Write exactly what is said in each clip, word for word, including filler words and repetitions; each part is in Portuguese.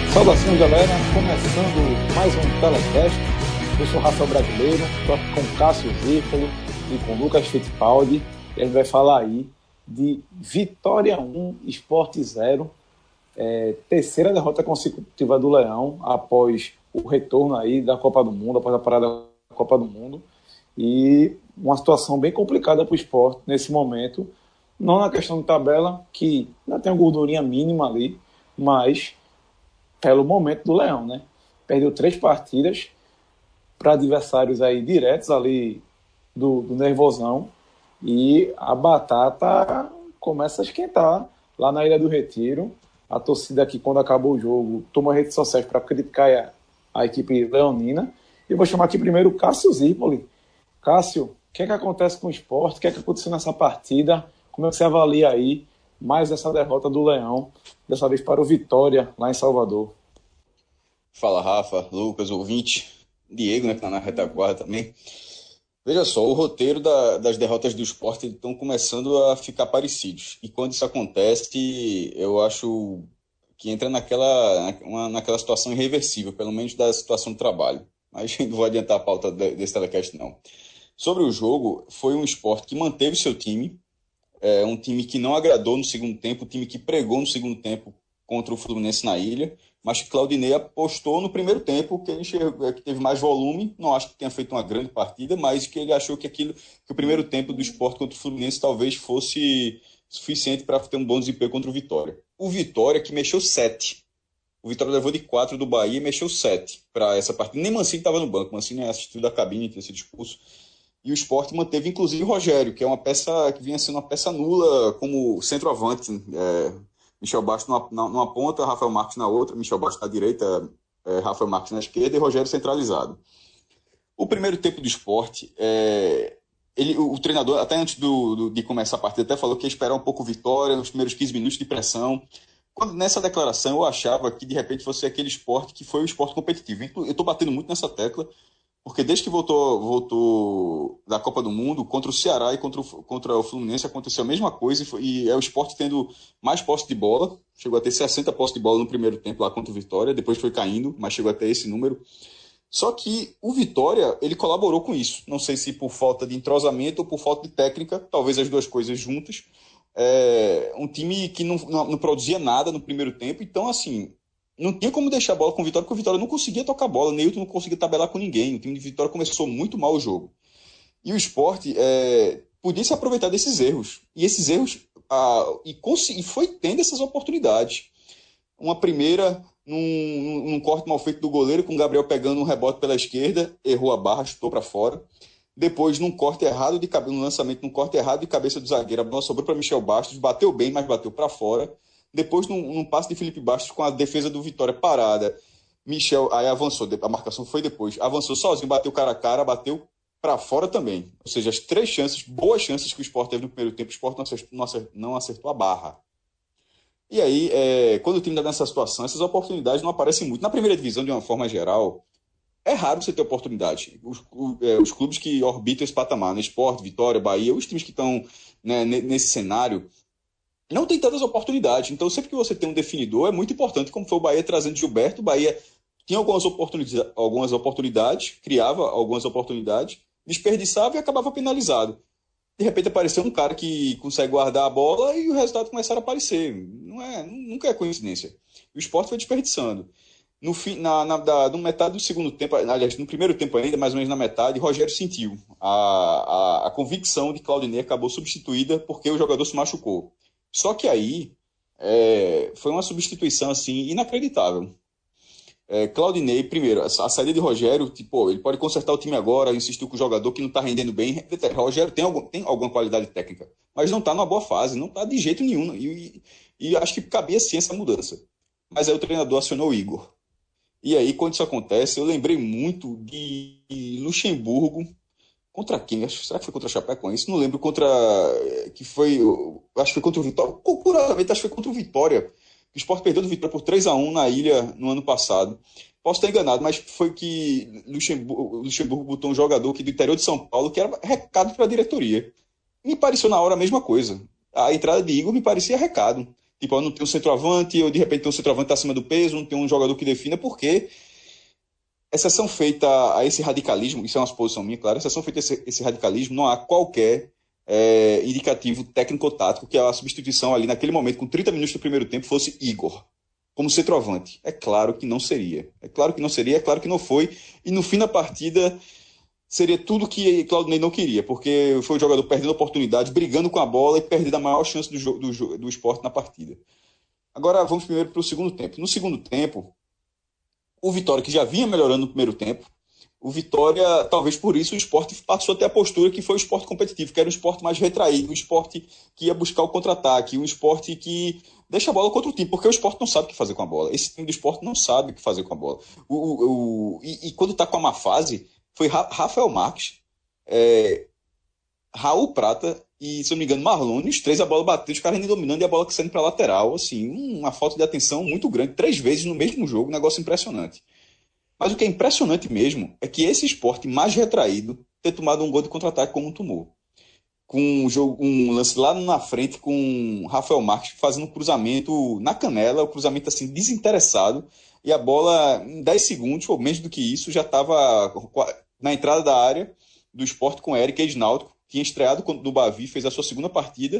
Saudações, galera, começando mais um Telecast. Eu sou o Rafael Brasileiro, estou aqui com o Cássio Zirpoli e com o Lucas Fittipaldi, e a gente vai falar aí de Vitória um, Sport zero, é, terceira derrota consecutiva do Leão após o retorno aí da Copa do Mundo, após a parada da Copa do Mundo, e uma situação bem complicada para o Sport nesse momento, não na questão de tabela, que ainda tem uma gordurinha mínima ali, mas pelo momento do Leão, né? Perdeu três partidas para adversários aí diretos ali do, do nervosão, e a batata começa a esquentar lá na Ilha do Retiro. A torcida aqui, quando acabou o jogo, tomou redes sociais para criticar a, a equipe leonina. E eu vou chamar aqui primeiro o Cássio Zirpoli. Cássio, o que é que acontece com o Sport? O que é que aconteceu nessa partida? Como é que você avalia aí mais essa derrota do Leão, dessa vez para o Vitória, lá em Salvador? Fala, Rafa, Lucas, ouvinte, Diego, né, que tá na retaguarda também. Veja só, o roteiro da, das derrotas do Sport estão começando a ficar parecidos. E quando isso acontece, eu acho que entra naquela, uma, naquela situação irreversível, pelo menos da situação do trabalho. Mas não vou adiantar a pauta desse telecast, não. Sobre o jogo, foi um Sport que manteve seu time, é, um time que não agradou no segundo tempo, um time que pregou no segundo tempo contra o Fluminense na Ilha, mas que Claudinei apostou no primeiro tempo, que ele enxergou, que teve mais volume. Não acho que tenha feito uma grande partida, mas que ele achou que, aquilo, que o primeiro tempo do Sport contra o Fluminense talvez fosse suficiente para ter um bom desempenho contra o Vitória. O Vitória que mexeu sete. O Vitória levou de quatro do Bahia e mexeu sete para essa partida. Nem Mancini estava no banco, Mancini assistiu da cabine, tinha sido expulso. E o Sport manteve inclusive o Rogério, que é uma peça que vinha sendo uma peça nula como centroavante. É, Michel Bastos numa, numa ponta, Rafael Marques na outra, Michel Bastos na direita, é, Rafael Marques na esquerda e Rogério centralizado. O primeiro tempo do Sport, é, ele, o, o treinador, até antes do, do, de começar a partida, até falou que ia esperar um pouco Vitória nos primeiros quinze minutos de pressão. Quando, nessa declaração eu achava que de repente fosse aquele Sport que foi o Sport competitivo. Eu estou batendo muito nessa tecla, porque desde que voltou, voltou da Copa do Mundo, contra o Ceará e contra o, contra o Fluminense aconteceu a mesma coisa, e, foi, e é o Sport tendo mais posse de bola, chegou a ter sessenta posse de bola no primeiro tempo lá contra o Vitória, depois foi caindo, mas chegou a ter esse número. Só que o Vitória, ele colaborou com isso, não sei se por falta de entrosamento ou por falta de técnica, talvez as duas coisas juntas. É um time que não, não, não produzia nada no primeiro tempo, então assim... Não tinha como deixar a bola com o Vitória, porque o Vitória não conseguia tocar a bola, Neilton não conseguia tabelar com ninguém. O time de Vitória começou muito mal o jogo. E o Sport é, podia se aproveitar desses erros. E esses erros, ah, e, consegui, e foi tendo essas oportunidades. Uma primeira, num, num corte mal feito do goleiro, com o Gabriel pegando um rebote pela esquerda, errou a barra, chutou para fora. Depois, num corte errado de cabeça, no lançamento, num corte errado de cabeça do zagueiro, a bola sobrou para Michel Bastos, bateu bem, mas bateu para fora. Depois, num, num passe de Felipe Bastos com a defesa do Vitória parada, Michel aí avançou, a marcação foi depois, avançou sozinho, bateu cara a cara, bateu para fora também. Ou seja, as três chances, boas chances que o Sport teve no primeiro tempo, o Sport não acertou, não acertou, não acertou a barra. E aí, é, quando o time está nessa situação, essas oportunidades não aparecem muito. Na primeira divisão, de uma forma geral, é raro você ter oportunidade. Os, o, é, os clubes que orbitam esse patamar, né? Sport, Vitória, Bahia, os times que estão, né, nesse cenário, não tem tantas oportunidades. Então, sempre que você tem um definidor, é muito importante, como foi o Bahia trazendo Gilberto. O Bahia tinha algumas oportunidades, algumas oportunidades, criava algumas oportunidades, desperdiçava e acabava penalizado. De repente apareceu um cara que consegue guardar a bola e o resultado começaram a aparecer. Não é, nunca é coincidência. O Sport foi desperdiçando. No, fim, na, na, da, no metade do segundo tempo, aliás, no primeiro tempo ainda, mais ou menos na metade, Rogério sentiu. A, a, a convicção de Claudinei acabou substituída porque o jogador se machucou. Só que aí é, foi uma substituição assim, inacreditável. É, Claudinei, primeiro, a, a saída de Rogério, tipo, ele pode consertar o time agora, insistiu com o jogador que não está rendendo bem. Rogério tem, algum, tem alguma qualidade técnica, mas não está numa boa fase, não está de jeito nenhum. E, e, e acho que cabia sim essa mudança. Mas aí o treinador acionou o Igor. E aí, quando isso acontece, eu lembrei muito de Luxemburgo. Contra quem? Será que foi contra a Chapecoense? Não lembro. Contra. Que foi. Acho que foi contra o Vitória. Curiosamente, acho que foi contra o Vitória. O Sport perdeu do Vitória por três a um na Ilha no ano passado. Posso estar enganado, mas foi que Luxemburgo, Luxemburgo botou um jogador aqui do interior de São Paulo que era recado para a diretoria. Me pareceu na hora a mesma coisa. A entrada de Igor me parecia recado. Tipo, ó, não tem um centroavante, ou de repente tem um centroavante acima do peso, não tem um jogador que defina, porque exceção feita a esse radicalismo, isso é uma suposição minha, claro, exceção feita a esse, esse radicalismo, não há qualquer é, indicativo técnico-tático que a substituição ali naquele momento, com trinta minutos do primeiro tempo, fosse Igor como centroavante. É claro que não seria. É claro que não seria, é claro que não foi. E no fim da partida seria tudo que Claudinei não queria, porque foi o jogador perdendo oportunidade, brigando com a bola e perdendo a maior chance do, do, do Sport na partida. Agora vamos primeiro para o segundo tempo. No segundo tempo, o Vitória, que já vinha melhorando no primeiro tempo, o Vitória, talvez por isso, o Sport passou a ter a postura que foi o esporte competitivo, que era um esporte mais retraído, um esporte que ia buscar o contra-ataque, um esporte que deixa a bola contra o time, porque o Sport não sabe o que fazer com a bola. Esse time do Sport não sabe o que fazer com a bola. O, o, o, e, e quando está com a má fase, foi Ra- Rafael Marques, é, Raul Prata e, se eu não me engano, Marlone, os três a bola bateu, os caras nem dominando e a bola saindo para lateral. Assim, uma falta de atenção muito grande, três vezes no mesmo jogo, um negócio impressionante. Mas o que é impressionante mesmo é que esse esporte mais retraído ter tomado um gol de contra-ataque como tomou. Com um, jogo, um lance lá na frente com Rafael Marques fazendo um cruzamento na canela, o um cruzamento assim desinteressado, e a bola em dez segundos, ou menos do que isso, já estava na entrada da área do Sport com Eric Ex-Náutico, tinha estreado no Bavi, fez a sua segunda partida.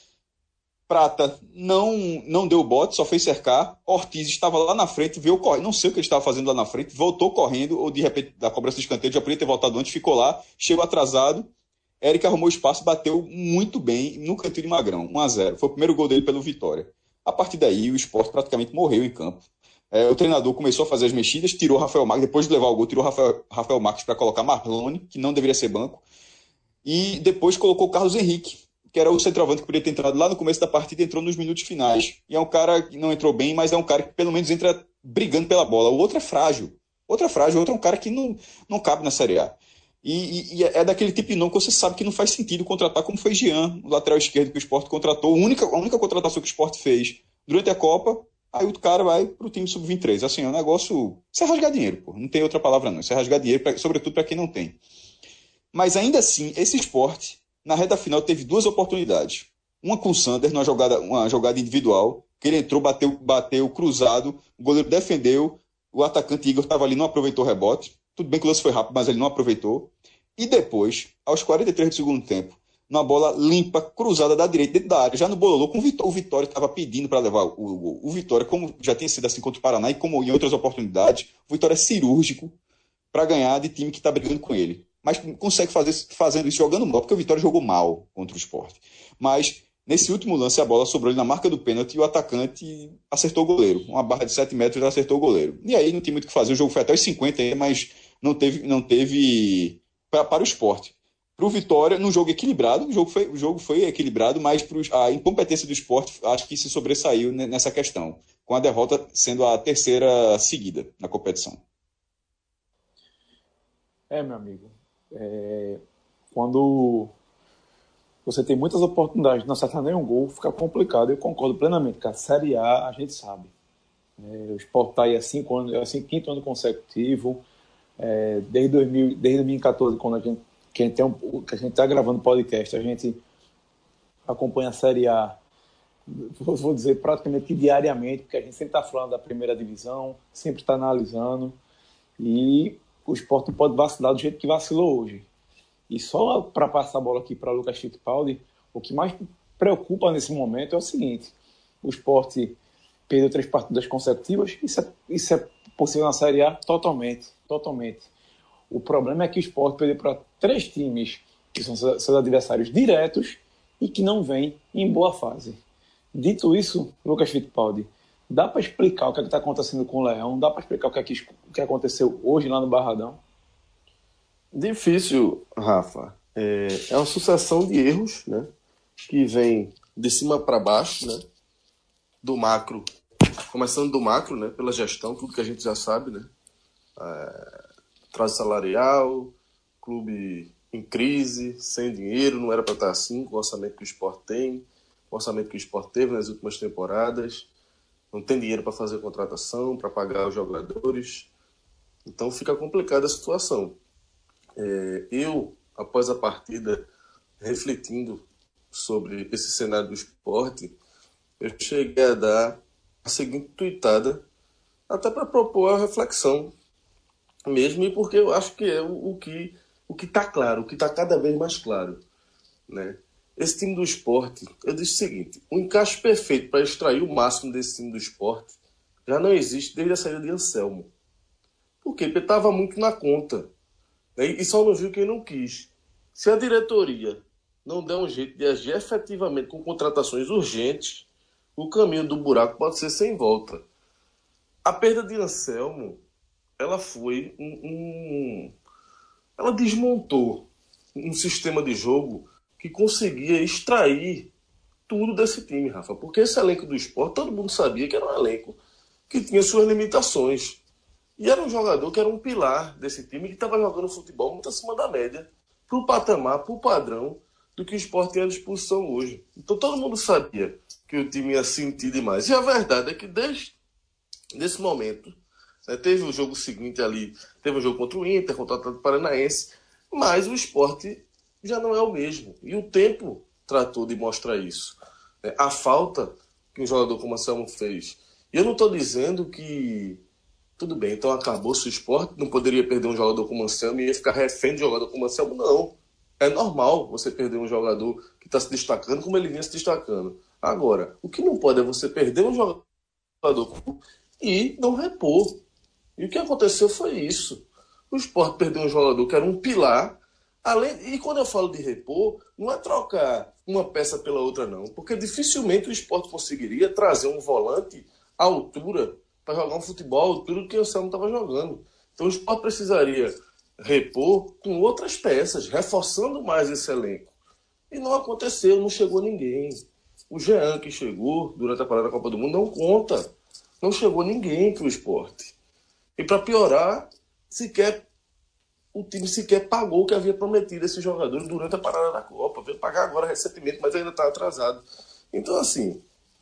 Prata não, não deu bote, só fez cercar. Ortiz estava lá na frente, veio correndo, não sei o que ele estava fazendo lá na frente, voltou correndo, ou de repente, da cobrança de escanteio, já podia ter voltado antes, ficou lá, chegou atrasado. Eric arrumou espaço, bateu muito bem no cantinho de Magrão, um a zero. Foi o primeiro gol dele pelo Vitória. A partir daí, o Sport praticamente morreu em campo. É, o treinador começou a fazer as mexidas, tirou Rafael Marques, depois de levar o gol, tirou Rafael, Rafael Marques para colocar Marlone, que não deveria ser banco, e depois colocou Carlos Henrique, que era o centroavante que poderia ter entrado lá no começo da partida, entrou nos minutos finais. E é um cara que não entrou bem, mas é um cara que pelo menos entra brigando pela bola. O outro é frágil. Outro é frágil, o outro é um cara que não, não cabe na Série A. E, e, e é daquele tipo de nome que você sabe que não faz sentido contratar, como foi Jean, o lateral esquerdo que o Sport contratou. A única, a única contratação que o Sport fez durante a Copa, aí o cara vai pro time sub vinte e três. Assim, é um negócio... Isso é rasgar dinheiro, pô. Não tem outra palavra não. Isso é rasgar dinheiro, pra, sobretudo para quem não tem. Mas ainda assim, esse Sport, na reta final, teve duas oportunidades. Uma com o Sander, numa jogada, uma jogada individual, que ele entrou, bateu, bateu cruzado, o goleiro defendeu, o atacante Igor estava ali, não aproveitou o rebote. Tudo bem que o lance foi rápido, mas ele não aproveitou. E depois, aos quarenta e três do segundo tempo, uma bola limpa, cruzada da direita, dentro da área, já no bololô, com o Vitória. O Vitória estava pedindo para levar o, o, o Vitória, como já tinha sido assim contra o Paraná e como em outras oportunidades, o Vitória é cirúrgico para ganhar de time que está brigando com ele. Mas consegue fazer fazendo isso jogando mal, porque o Vitória jogou mal contra o Sport. Mas nesse último lance a bola sobrou ali na marca do pênalti e o atacante acertou o goleiro. Uma barra de sete metros e acertou o goleiro. E aí não tinha muito o que fazer, o jogo foi até os cinquenta, mas não teve, não teve pra, para o Sport. Para o Vitória, num jogo equilibrado, o jogo foi, o jogo foi equilibrado, mas pros, a incompetência do Sport acho que se sobressaiu nessa questão, com a derrota sendo a terceira seguida na competição. É, meu amigo. É, quando você tem muitas oportunidades de não acertar nenhum gol, fica complicado. Eu concordo plenamente, que a Série A a gente sabe. É, o Sport está aí há cinco anos, assim, quinto ano consecutivo, é, desde, dois mil, desde dois mil e catorze, quando a gente que a gente tem um, que a gente está gravando podcast, a gente acompanha a Série A, vou dizer praticamente que diariamente, porque a gente sempre está falando da primeira divisão, sempre está analisando, e o Sport não pode vacilar do jeito que vacilou hoje. E só para passar a bola aqui para Lucas Fittipaldi, o que mais preocupa nesse momento é o seguinte: o Sport perdeu três partidas consecutivas, isso é, isso é possível na Série A? Totalmente, totalmente. O problema é que o Sport perdeu para três times que são seus adversários diretos e que não vêm em boa fase. Dito isso, Lucas Fittipaldi, dá para explicar o que é está acontecendo com o Leão? Dá para explicar o que, é que, o que aconteceu hoje lá no Barradão? Difícil, Rafa. É, é uma sucessão de erros, né, que vem de cima para baixo, né, do macro, começando do macro, né, pela gestão, tudo que a gente já sabe, né, é, atraso salarial, clube em crise, sem dinheiro, não era para estar assim, com o orçamento que o Sport tem, o orçamento que o Sport teve nas últimas temporadas, não tem dinheiro para fazer contratação, para pagar os jogadores, então fica complicada a situação. É, eu, após a partida, refletindo sobre esse cenário do Sport, eu cheguei a dar a seguinte tuitada, até para propor a reflexão mesmo, e porque eu acho que é o, o que o que está claro, o que está cada vez mais claro, né? Esse time do Sport, eu disse o seguinte, o encaixe perfeito para extrair o máximo desse time do Sport já não existe desde a saída de Anselmo. Por quê? Porque estava muito na conta, né? E só não viu quem não quis. Se a diretoria não der um jeito de agir efetivamente com contratações urgentes, o caminho do buraco pode ser sem volta. A perda de Anselmo, ela foi um, um... ela desmontou um sistema de jogo que conseguia extrair tudo desse time, Rafa. Porque esse elenco do Sport, todo mundo sabia que era um elenco que tinha suas limitações. E era um jogador que era um pilar desse time que estava jogando futebol muito acima da média, para o patamar, para o padrão do que o Sport tem à disposição hoje. Então todo mundo sabia que o time ia sentir demais. E a verdade é que desde esse momento, né, teve o jogo seguinte ali, teve o jogo contra o Inter, contra o Atlético Paranaense, mas o Sport já não é o mesmo. E o tempo tratou de mostrar isso. Né? A falta que um jogador como o Anselmo fez. E eu não estou dizendo que tudo bem, então acabou-se o Sport, não poderia perder um jogador como o Anselmo e ia ficar refém de jogador como o Anselmo. Não. É normal você perder um jogador que está se destacando como ele vinha se destacando. Agora, o que não pode é você perder um jogador e não repor. E o que aconteceu foi isso. O Sport perdeu um jogador que era um pilar. Além, e quando eu falo de repor, não é trocar uma peça pela outra, não. Porque dificilmente o Sport conseguiria trazer um volante à altura para jogar um futebol à altura do que o Anselmo estava jogando. Então o Sport precisaria repor com outras peças, reforçando mais esse elenco. E não aconteceu, não chegou ninguém. O Jean, que chegou durante a parada da Copa do Mundo, não conta. Não chegou ninguém para o Sport. E para piorar, sequer, o time sequer pagou o que havia prometido a esses jogadores durante a parada da Copa. Veio pagar agora recentemente, mas ainda está atrasado. Então, assim,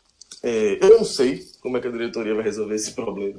é, eu não sei como é que a diretoria vai resolver esse problema,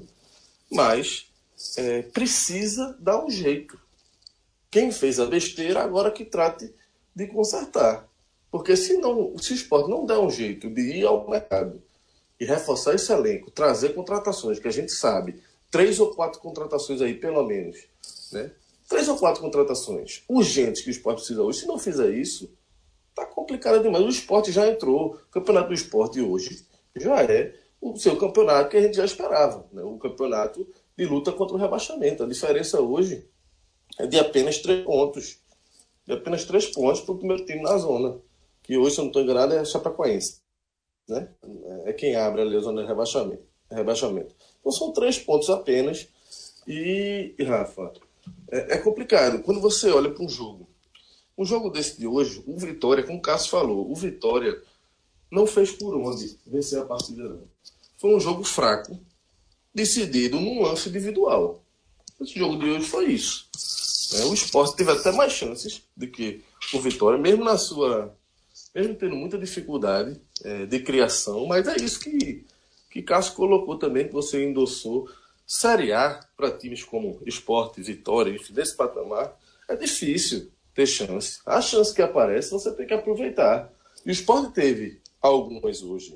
mas é, precisa dar um jeito. Quem fez a besteira, agora que trate de consertar. Porque se, não, se o Sport não der um jeito de ir ao mercado e reforçar esse elenco, trazer contratações, que a gente sabe, três ou quatro contratações aí, pelo menos, né? Três ou quatro contratações urgentes que o Sport precisa hoje. Se não fizer isso, tá complicado demais. O Sport já entrou. O campeonato do Sport hoje já é o seu campeonato que a gente já esperava, né? O campeonato de luta contra o rebaixamento. A diferença hoje é de apenas três pontos. De apenas três pontos para o primeiro time na zona. Que hoje, se eu não estou enganado, é a Chapecoense, né? É quem abre ali a zona de rebaixamento. rebaixamento. Então são três pontos apenas. E, e Rafa, é, é complicado. Quando você olha para um jogo, um jogo desse de hoje, o Vitória, como o Cássio falou, o Vitória não fez por onde vencer a partida, não. Foi um jogo fraco, decidido num lance individual. Esse jogo de hoje foi isso. É, o Sport teve até mais chances do que o Vitória, mesmo na sua... mesmo tendo muita dificuldade é, de criação, mas é isso que, que Cássio colocou também, que você endossou. Série A, para times como Sport, Vitória, enfim, desse patamar, é difícil ter chance. A chance que aparece, você tem que aproveitar. E o Sport teve algumas hoje.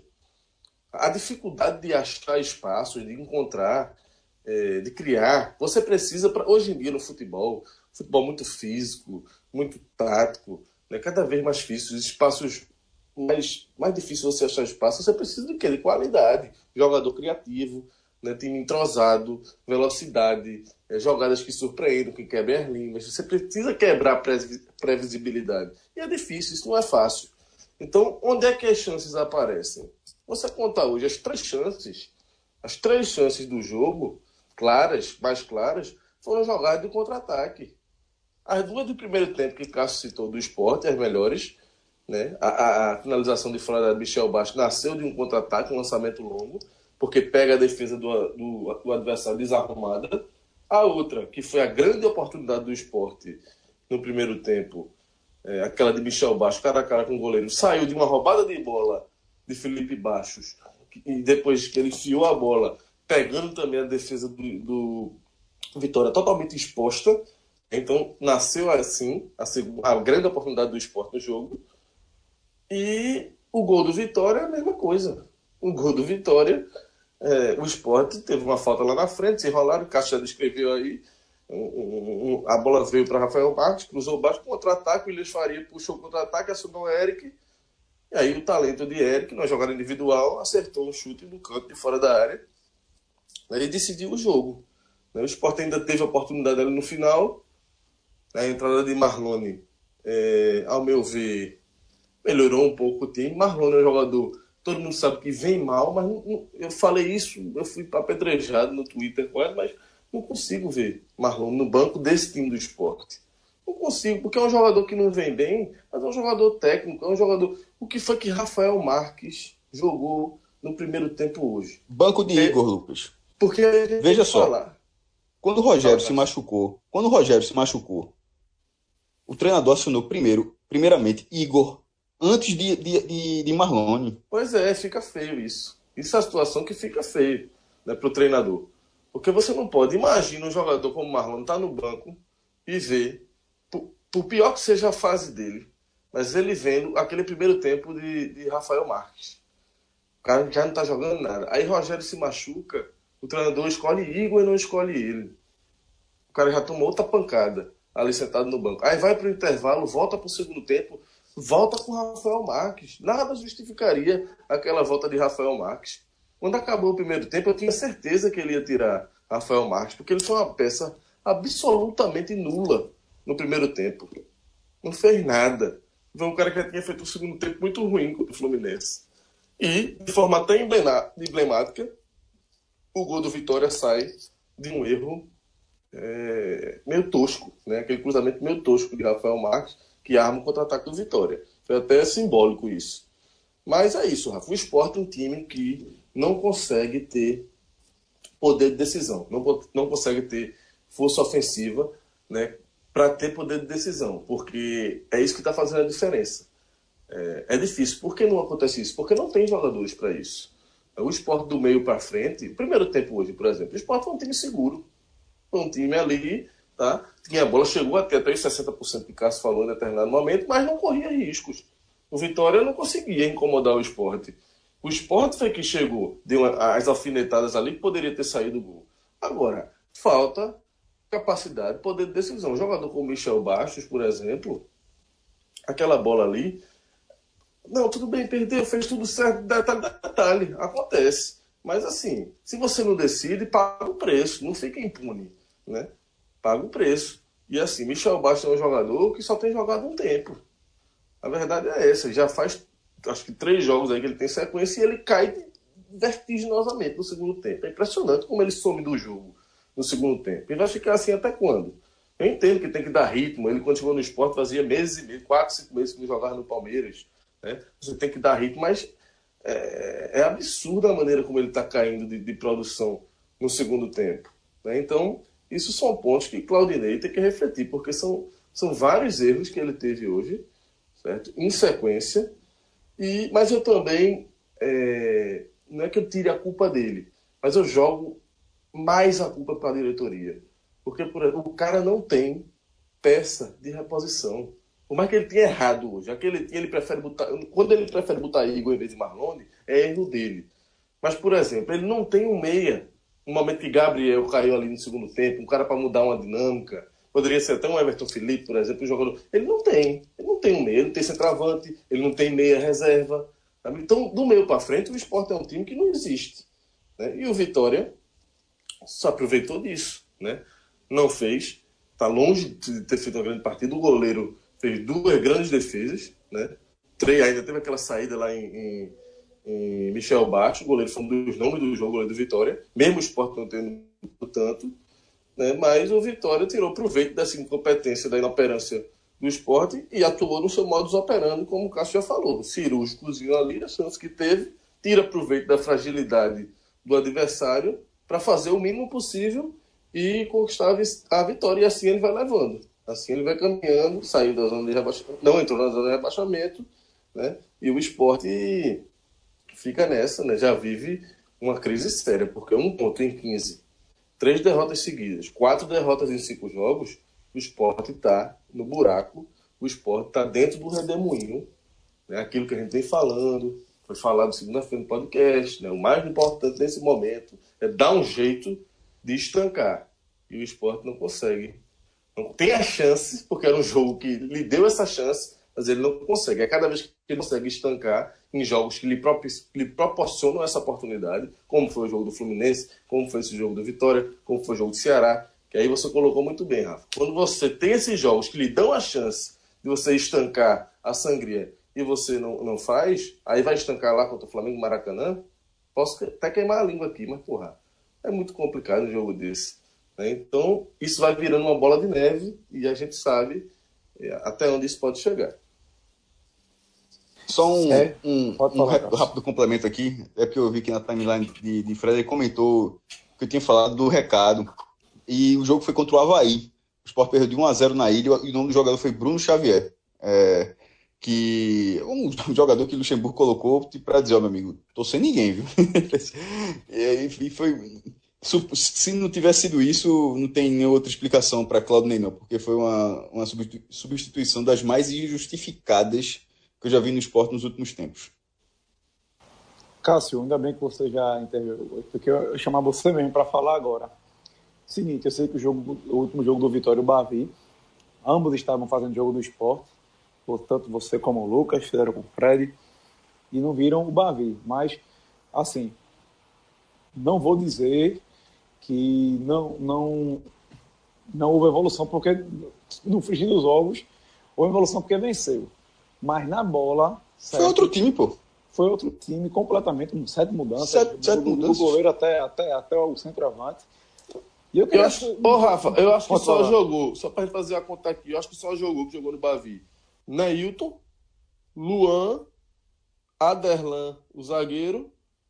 A dificuldade de achar espaços, de encontrar, é, de criar, você precisa, pra, hoje em dia no futebol, futebol muito físico, muito tático, né, cada vez mais difícil, espaços mais, mais difíceis você achar espaço, você precisa de quê? De qualidade, jogador criativo, né, time entrosado, velocidade, é, jogadas que surpreendam, que quebrem as linhas. Você precisa quebrar a previsibilidade. E é difícil, isso não é fácil. Então, onde é que as chances aparecem? Você conta hoje as três chances, as três chances do jogo, claras, mais claras, foram jogadas de contra-ataque. As duas do primeiro tempo que Cássio citou do Sport, as melhores, né? a, a, a finalização de fora da Michel Bastos nasceu de um contra-ataque, um lançamento longo, porque pega a defesa do, do, do adversário desarrumada. A outra, que foi a grande oportunidade do Sport no primeiro tempo, é, aquela de Michel Bastos, cara a cara com o goleiro, saiu de uma roubada de bola de Felipe Bastos, e depois que ele enfiou a bola, pegando também a defesa do, do Vitória totalmente exposta. Então, nasceu assim a, segunda, a grande oportunidade do Sport no jogo. E o gol do Vitória é a mesma coisa. o gol do Vitória, é, o Sport teve uma falta lá na frente, se enrolaram, o Cássio já descreveu aí, um, um, um, a bola veio para Rafael Marques, cruzou baixo, contra-ataque, o Elias Faria puxou o contra-ataque, acionou o Eric, e aí o talento de Eric, na jogada individual, acertou um chute no canto de fora da área, e decidiu o jogo. O Sport ainda teve a oportunidade ali no final, a entrada de Marlone, é, ao meu ver, melhorou um pouco o time. Marlone é um jogador, todo mundo sabe que vem mal, mas não, não, eu falei isso, eu fui apedrejado no Twitter com ele, mas não consigo ver Marlone no banco desse time do Sport. Não consigo, porque é um jogador que não vem bem, mas é um jogador técnico, é um jogador... O que foi que Rafael Marques jogou no primeiro tempo hoje? Banco de é, Igor, Lucas. Porque a gente Veja só, falar. quando o Rogério se machucou, quando o Rogério se machucou, o treinador acionou primeiro, primeiramente Igor, antes de, de, de, de Marlone. Pois é, fica feio isso. Isso é a situação que fica feio, né, para o treinador. Porque você não pode, imagina um jogador como o Marlone estar tá no banco e ver, por, por pior que seja a fase dele, mas ele vendo aquele primeiro tempo de, de Rafael Marques. O cara já não está jogando nada. Aí Rogério se machuca, o treinador escolhe Igor e não escolhe ele. O cara já tomou outra pancada ali sentado no banco. Aí vai para o intervalo, volta para o segundo tempo, volta com Rafael Marques. Nada justificaria aquela volta de Rafael Marques. Quando acabou o primeiro tempo, eu tinha certeza que ele ia tirar Rafael Marques, porque ele foi uma peça absolutamente nula no primeiro tempo. Não fez nada. Foi um cara que já tinha feito um segundo tempo muito ruim contra o Fluminense. E, de forma até emblemática, o gol do Vitória sai de um erro é, meio tosco, né? Aquele cruzamento meio tosco de Rafael Marques, que arma o contra-ataque do Vitória. Foi até simbólico isso. Mas é isso, Rafa. O Sport é um time que não consegue ter poder de decisão, não, não consegue ter força ofensiva, né, para ter poder de decisão, porque é isso que está fazendo a diferença. É, é difícil. Por que não acontece isso? Porque não tem jogadores para isso. O Sport do meio para frente, primeiro tempo hoje, por exemplo, o Sport foi um time seguro. Foi um time ali, tá? Tinha a bola, chegou até, até os sessenta por cento que Cássio falou em determinado momento, mas não corria riscos. O Vitória não conseguia incomodar o Sport. O Sport foi que chegou, deu as alfinetadas ali, que poderia ter saído o gol. Agora, falta capacidade, poder de decisão. Um jogador como Michel Bastos, por exemplo, aquela bola ali, não, tudo bem, perdeu, fez tudo certo, detalhe, detalhe, acontece. Mas assim, se você não decide, paga o preço, não fica impune, né? Paga o preço. E assim, Michel Bastos é um jogador que só tem jogado um tempo. A verdade é essa, já faz, acho que três jogos aí que ele tem sequência e ele cai vertiginosamente no segundo tempo. É impressionante como ele some do jogo no segundo tempo. E vai ficar assim até quando? Eu entendo que tem que dar ritmo. Ele, quando chegou no Sport, fazia meses e meses, quatro, cinco meses que não jogava no Palmeiras. Né? Você tem que dar ritmo, mas é, é absurda a maneira como ele está caindo de, de produção no segundo tempo. Né? Então, isso são pontos que Claudinei tem que refletir, porque são, são vários erros que ele teve hoje, certo? Em sequência. E, mas eu também, é, não é que eu tire a culpa dele, mas eu jogo mais a culpa para a diretoria. Porque por, o cara não tem peça de reposição. Por mais que ele tenha errado hoje, aquele, ele prefere botar, quando ele prefere botar Igor em vez de Marlone, é erro dele. Mas, por exemplo, ele não tem um meia. No momento que Gabriel caiu ali no segundo tempo, um cara para mudar uma dinâmica. Poderia ser até um Everton Felipe, por exemplo, um jogador. Ele não tem. Ele não tem um meia, ele não tem centroavante, ele não tem meia reserva. Sabe? Então, do meio para frente, o Sport é um time que não existe. Né? E o Vitória só aproveitou disso. Né? Não fez. Está longe de ter feito uma grande partida. O goleiro fez duas grandes defesas. Né? Três, ainda teve aquela saída lá em, em, em Michel Bastos. O goleiro foi um dos nomes do jogo, o goleiro do Vitória. Mesmo o Sport não tendo tanto. Né? Mas o Vitória tirou proveito dessa incompetência, da inoperância do Sport e atuou no seu modus operandi, como o Cássio já falou. Cirúrgicozinho ali, a chance que teve, tira proveito da fragilidade do adversário para fazer o mínimo possível e conquistar a vitória. E assim ele vai levando. Assim ele vai caminhando, saiu da zona de rebaixamento, não entrou na zona de rebaixamento, né? E o Sport fica nessa, né? Já vive uma crise séria, porque um ponto em quinze, três derrotas seguidas, quatro derrotas em cinco jogos, o Sport está no buraco, o Sport está dentro do redemoinho, né? Aquilo que a gente vem falando, foi falado segunda-feira no podcast, né? O mais importante nesse momento é dar um jeito de estancar. E o Sport não consegue. Não tem a chance, porque era um jogo que lhe deu essa chance, mas ele não consegue. É cada vez que ele consegue estancar em jogos que lhe, propor- lhe proporcionam essa oportunidade, como foi o jogo do Fluminense, como foi esse jogo do Vitória, como foi o jogo do Ceará, que aí você colocou muito bem, Rafa. Quando você tem esses jogos que lhe dão a chance de você estancar a sangria e você não, não faz, aí vai estancar lá contra o Flamengo Maracanã, posso até queimar a língua aqui, mas porra, é muito complicado um jogo desse. Né? Então, isso vai virando uma bola de neve e a gente sabe é, até onde isso pode chegar. Só um, É, um, pode um falar, rápido, Cássio. rápido complemento aqui, é porque eu vi que na timeline de, de Fred ele comentou que eu tinha falado do recado, e o jogo foi contra o Avaí. O Sport perdeu de um a zero na ilha e o nome do jogador foi Bruno Xavier. É, que um jogador que o Luxemburgo colocou para dizer, ó, meu amigo, tô sem ninguém, viu? e aí e foi... Se não tivesse sido isso, não tem nenhuma outra explicação para Claudinei, não, porque foi uma, uma substituição das mais injustificadas que eu já vi no esporte nos últimos tempos. Cássio, ainda bem que você já interviu, porque eu, eu chamar você mesmo para falar agora. Seguinte, eu sei que o, jogo, o último jogo do Vitória e o Bavi, ambos estavam fazendo jogo do Sport, portanto você como o Lucas, fizeram com o Fred, e não viram o Bavi. Mas, assim, não vou dizer que não, não, não houve evolução, porque no frigir dos ovos houve evolução porque venceu. Mas na bola... Certo, foi outro time, pô. Foi outro time, completamente, sete mudanças. Sete, sete do, mudanças. Do goleiro até, até, até o centroavante. E eu, eu acho, que, oh, Rafa, eu acho que só falar. jogou, só para fazer a conta aqui, eu acho que só jogou, que jogou no Bavi, Neilton, Luan, Aderlan, o zagueiro,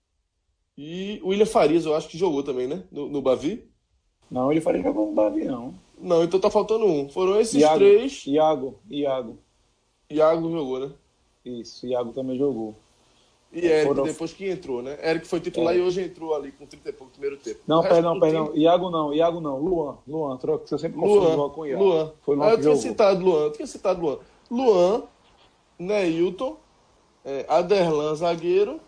e o William Farias, eu acho que jogou também, né? No, no Bavi. Não, o William Farias jogou no Bavi, não. Não, então tá faltando um. Foram esses Iago, três. Iago, Iago. Iago jogou, né? Isso, Iago também jogou. E é, Eric, foram... depois que entrou, né? Eric foi titular é. e hoje entrou ali com trinta e pouco no primeiro tempo. Não, perdão, perdão. Time... Iago não, Iago não. Luan, Luan. Troca, eu sempre confundo Luan com Iago. Luan. Foi Luan ah, eu tinha jogou. citado Luan, eu tinha citado Luan. Luan, Neilton, é, Aderlan, zagueiro,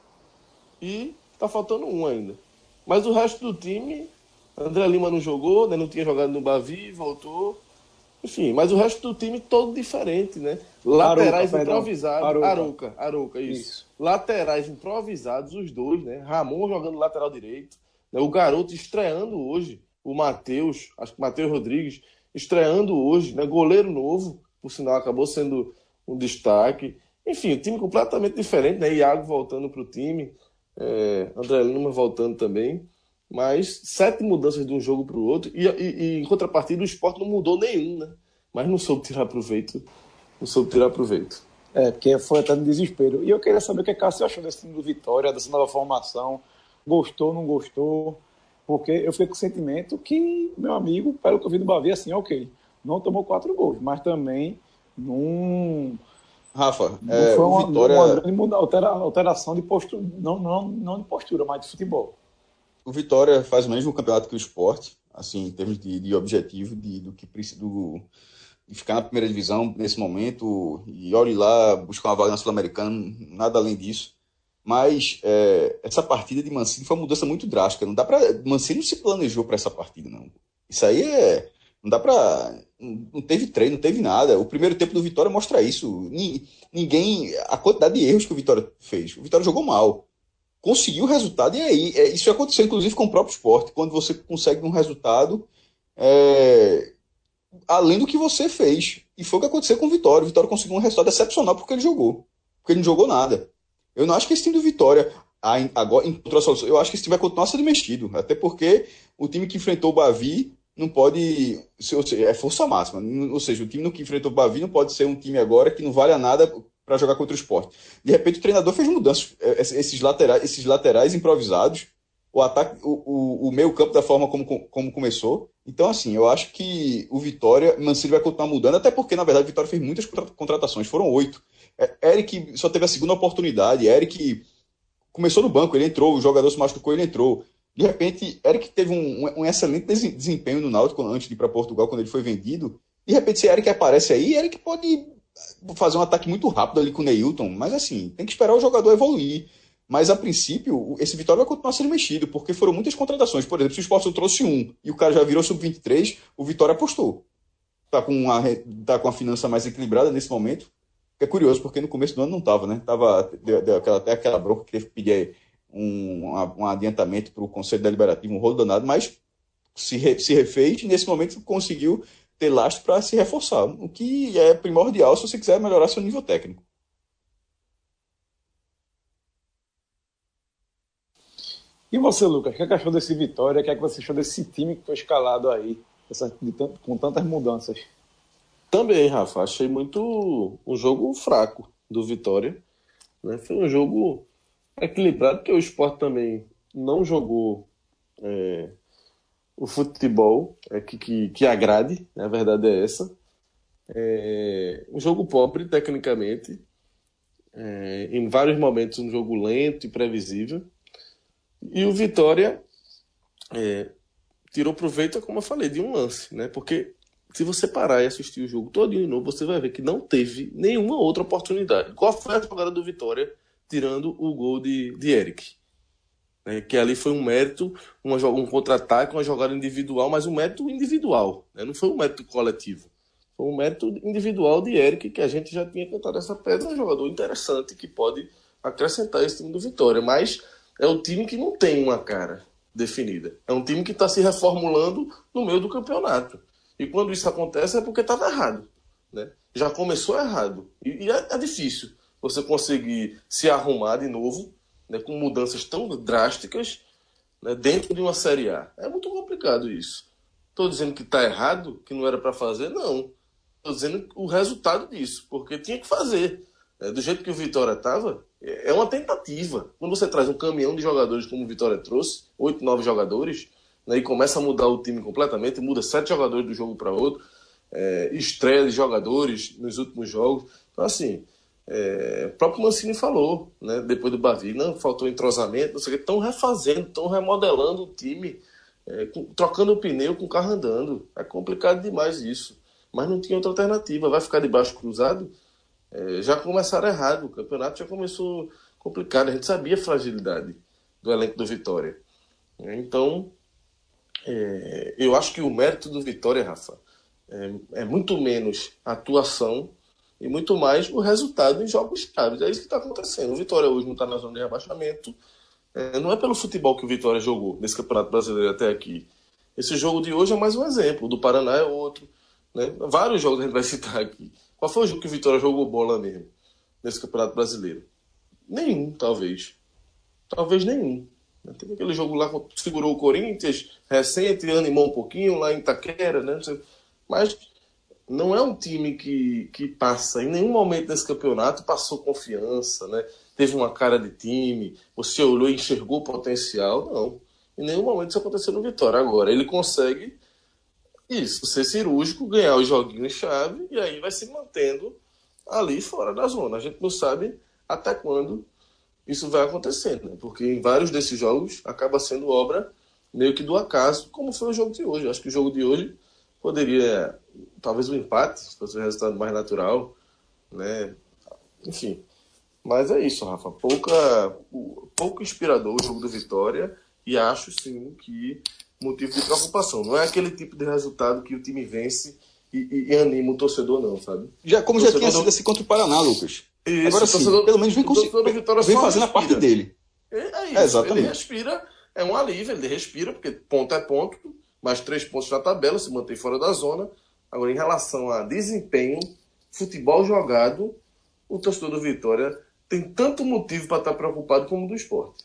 e tá faltando um ainda. Mas o resto do time, André Lima não jogou, né? Não tinha jogado no Bavi, voltou. Enfim, mas o resto do time todo diferente, né? Laterais Aruca, improvisados. Aruca, Aruca, Aruca isso. isso. Laterais improvisados, os dois, né? Ramon jogando lateral direito. Né? O garoto estreando hoje. O Matheus, acho que Matheus Rodrigues, estreando hoje, né? Goleiro novo, por sinal, acabou sendo um destaque. Enfim, o time completamente diferente, né? Iago voltando para o time. É, André Lima voltando também. Mas sete mudanças de um jogo para o outro. E, e, e em contrapartida, o Sport não mudou nenhum, né? Mas não soube tirar proveito. Não soube tirar proveito. É, porque foi até no desespero. E eu queria saber o que a Cássio achou desse time do Vitória, dessa nova formação. Gostou, não gostou? Porque eu fiquei com o sentimento que, meu amigo, pelo que eu vi do Bavi, assim, ok, não tomou quatro gols, mas também não... Rafa, não é, foi o uma, Vitória... uma grande altera, alteração de postura, não, não, não de postura, mas de futebol. O Vitória faz o mesmo campeonato que o Sport, assim, em termos de, de objetivo, de, do que do, de ficar na primeira divisão nesse momento, e olhe lá, buscar uma vaga na Sul-Americana, nada além disso. Mas é, essa partida de Mancini foi uma mudança muito drástica. Não dá pra, Mancini não se planejou para essa partida, não. Isso aí é... Não dá pra... Não teve treino, não teve nada. O primeiro tempo do Vitória mostra isso. Ninguém... A quantidade de erros que o Vitória fez. O Vitória jogou mal. Conseguiu o resultado, e aí, é, isso aconteceu inclusive com o próprio Sport, quando você consegue um resultado é, além do que você fez, e foi o que aconteceu com o Vitória. O Vitória conseguiu um resultado excepcional porque ele jogou, porque ele não jogou nada. Eu não acho que esse time do Vitória agora encontrou a solução. Eu acho que esse time vai continuar sendo mexido, até porque o time que enfrentou o Bavi não pode, ou seja, é força máxima, ou seja, o time que enfrentou o Bavi não pode ser um time agora que não vale a nada para jogar contra o Sport. De repente o treinador fez mudanças, esses laterais, esses laterais improvisados, o ataque, o, o, o meio campo da forma como, como começou. Então, assim, eu acho que o Vitória, Mancini vai continuar mudando, até porque, na verdade, o Vitória fez muitas contratações, foram oito. Eric só teve a segunda oportunidade, Eric começou no banco, ele entrou, o jogador se machucou, ele entrou. De repente, Eric teve um, um excelente desempenho no Náutico antes de ir para Portugal, quando ele foi vendido. De repente, se Eric aparece aí, Eric pode fazer um ataque muito rápido ali com o Neilton, mas assim, tem que esperar o jogador evoluir. Mas, a princípio, esse Vitória vai continuar sendo mexido, porque foram muitas contratações. Por exemplo, se o Sport trouxe um e o cara já virou sub vinte e três, o Vitória apostou. Tá com, uma, tá com a finança mais equilibrada nesse momento. É curioso, porque no começo do ano não estava, né? Tava, deu, deu aquela, até aquela bronca que teve que pedir um, um adiantamento para o Conselho Deliberativo, um rolo danado, mas se, re, se refez e nesse momento conseguiu ter lastro para se reforçar, o que é primordial se você quiser melhorar seu nível técnico. E você, Lucas, o que, é que achou desse Vitória? O que, é que você achou desse time que foi escalado aí, essa, de tanto, com tantas mudanças? Também, Rafa, achei muito um jogo fraco do Vitória, né? Foi um jogo equilibrado, porque o Sport também não jogou é, o futebol é, que, que, que agrade, né? A verdade é essa. É, um jogo pobre, tecnicamente, é, em vários momentos um jogo lento e previsível. E o Vitória é, tirou proveito, como eu falei, de um lance, né? Porque se você parar e assistir o jogo todo de novo, você vai ver que não teve nenhuma outra oportunidade. Qual foi a jogada do Vitória, tirando o gol de, de Eric? É, que ali foi um mérito, uma, um contra-ataque, uma jogada individual, mas um mérito individual, né? Não foi um mérito coletivo. Foi um mérito individual de Eric, que a gente já tinha cantado essa pedra, um jogador interessante que pode acrescentar esse time do Vitória. Mas é um time que não tem uma cara definida. É um time que está se reformulando no meio do campeonato. E quando isso acontece é porque estava errado, né? Já começou errado. E, e é, é difícil você conseguir se arrumar de novo, né, com mudanças tão drásticas, né, dentro de uma Série A. É muito complicado isso. Estou dizendo que está errado, que não era para fazer? Não. Estou dizendo o resultado disso, porque tinha que fazer. É, do jeito que o Vitória estava, é uma tentativa. Quando você traz um caminhão de jogadores como o Vitória trouxe, oito, nove jogadores, né, e começa a mudar o time completamente, muda sete jogadores do jogo para outro, é, estreia de jogadores nos últimos jogos. Então, assim, é, o próprio Mancini falou, né, depois do Bavi, não faltou entrosamento, não sei o que, estão refazendo, estão remodelando o time, é, com, trocando o pneu com o carro andando. É complicado demais isso. Mas não tinha outra alternativa. Vai ficar de baixo cruzado? É, já começaram errado, o campeonato já começou complicado, a gente sabia a fragilidade do elenco do Vitória. Então, é, eu acho que o mérito do Vitória, Rafa, é, é muito menos a atuação e muito mais o resultado em jogos chaves. É isso que está acontecendo. O Vitória hoje não está na zona de rebaixamento. É, não é pelo futebol que o Vitória jogou nesse Campeonato Brasileiro até aqui. Esse jogo de hoje é mais um exemplo. O do Paraná é outro. Né? Vários jogos a gente vai citar aqui. Qual foi o jogo que o Vitória jogou bola mesmo nesse Campeonato Brasileiro? Nenhum, talvez. Talvez nenhum. Teve aquele jogo lá que segurou o Corinthians, recente, animou um pouquinho lá em Itaquera, né? Mas não é um time que, que passa, em nenhum momento desse campeonato passou confiança, né? Teve uma cara de time, você olhou e enxergou o potencial. Não. Em nenhum momento isso aconteceu no Vitória. Agora, ele consegue isso, ser cirúrgico, ganhar os joguinhos-chave e aí vai se mantendo ali fora da zona. A gente não sabe até quando isso vai acontecendo, né? Porque em vários desses jogos acaba sendo obra meio que do acaso, como foi o jogo de hoje. Eu acho que o jogo de hoje poderia, talvez o empate, se fosse o resultado mais natural, né? Enfim. Mas é isso, Rafa. Pouca, pouco inspirador o jogo do Vitória e acho sim que motivo de preocupação. Não é aquele tipo de resultado que o time vence e, e, e anima o torcedor, não, sabe? Já, como já tinha sido assim contra o Paraná, Lucas. Isso, agora sim, pelo menos vem, vem fazendo a parte dele. É, é isso, é, exatamente. Ele respira, é um alívio, ele respira, porque ponto é ponto, mais três pontos na tabela, se mantém fora da zona. Agora, em relação a desempenho, futebol jogado, o torcedor do Vitória tem tanto motivo para estar preocupado como o do Sport.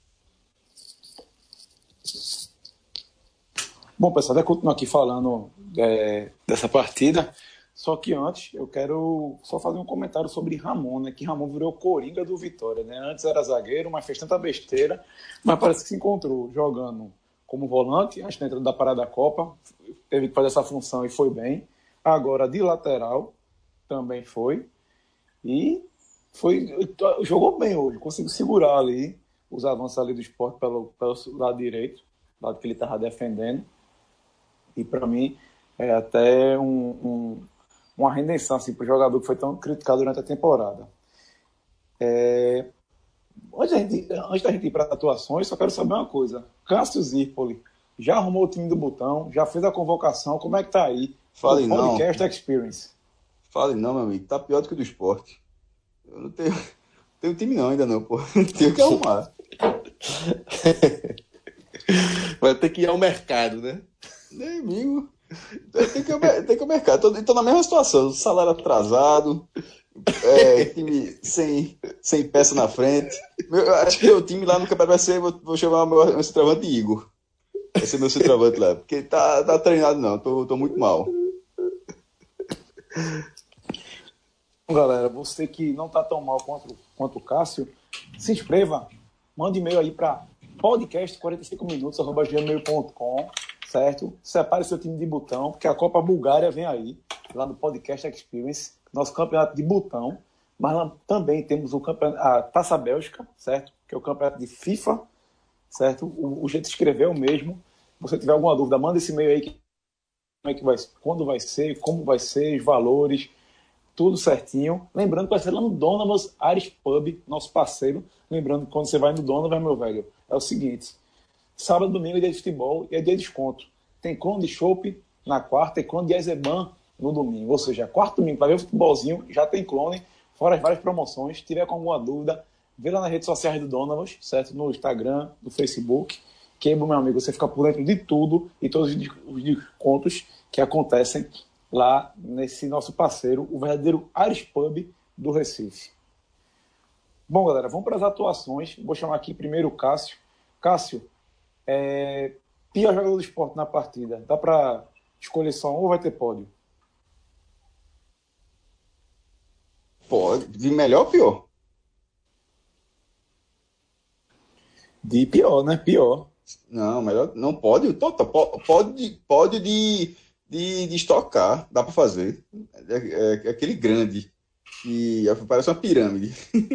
Bom, pessoal, até continuar aqui falando é, dessa partida. Só que antes eu quero só fazer um comentário sobre Ramon, né? Que Ramon virou coringa do Vitória, né? Antes era zagueiro, mas fez tanta besteira, mas parece que se encontrou jogando como volante, acho que dentro da parada da Copa, teve que fazer essa função e foi bem. Agora de lateral também foi. E foi, jogou bem hoje, conseguiu segurar ali os avanços ali do Sport pelo, pelo lado direito, lado que ele estava defendendo. E para mim é até um, um uma redenção assim, para o jogador que foi tão criticado durante a temporada. É... Antes, da gente, antes da gente ir para as atuações, só quero saber uma coisa. Cássio Zirpoli já arrumou o time do Botão, já fez a convocação, como é que tá aí? Fale o não. Podcast Experience. Fale não, meu amigo. Tá pior do que o do esporte. Eu não tenho, tenho time não ainda não, pô. Tenho que arrumar. Vai ter que ir ao mercado, né? Meu amigo. Tem que ir ao, tem que ir ao mercado. Tô, tô na mesma situação. Salário atrasado. É, time sem, sem peça na frente. Meu, eu acho que o time lá no campeonato vai ser. Vou, vou chamar o meu, meu centroavante de Igor. Vai ser meu centroavante lá. Porque tá, tá treinado não. Tô, tô muito mal. Galera, você que não está tão mal quanto, quanto o Cássio, se inscreva, mande e-mail aí para podcast quarenta e cinco minutos arroba gmail ponto com, certo? Separe seu time de botão, porque a Copa Bulgária vem aí, lá no Podcast Experience, nosso campeonato de botão, mas lá também temos o campeonato, a Taça Bélgica, certo? Que é o campeonato de FIFA, certo? O, o jeito de escrever é o mesmo. Se você tiver alguma dúvida, manda esse e-mail aí, que, como é que vai, quando vai ser, como vai ser, os valores, tudo certinho. Lembrando que vai ser lá no Donovan's Irish Pub, nosso parceiro. Lembrando que quando você vai no Donovan, meu velho, é o seguinte: sábado, domingo é dia de futebol e é dia de desconto. Tem clone de chopp na quarta e clone de Eisenbahn no domingo. Ou seja, quarto domingo, para ver o futebolzinho, já tem clone, fora as várias promoções. Se tiver com alguma dúvida, vê lá nas redes sociais do Donovan's, certo? No Instagram, no Facebook. Que, meu amigo, você fica por dentro de tudo e todos os descontos que acontecem lá nesse nosso parceiro, o verdadeiro Irish Pub do Recife. Bom, galera, vamos para as atuações. Vou chamar aqui primeiro o Cássio. Cássio, é... pior jogador do esporte na partida. Dá para escolher só um ou vai ter pódio? Pode. De melhor ou pior? De pior, né? Pior. Não, melhor. Não pode. Pode, pode de... De, de estocar, dá para fazer. É, é, é aquele grande, que parece uma pirâmide.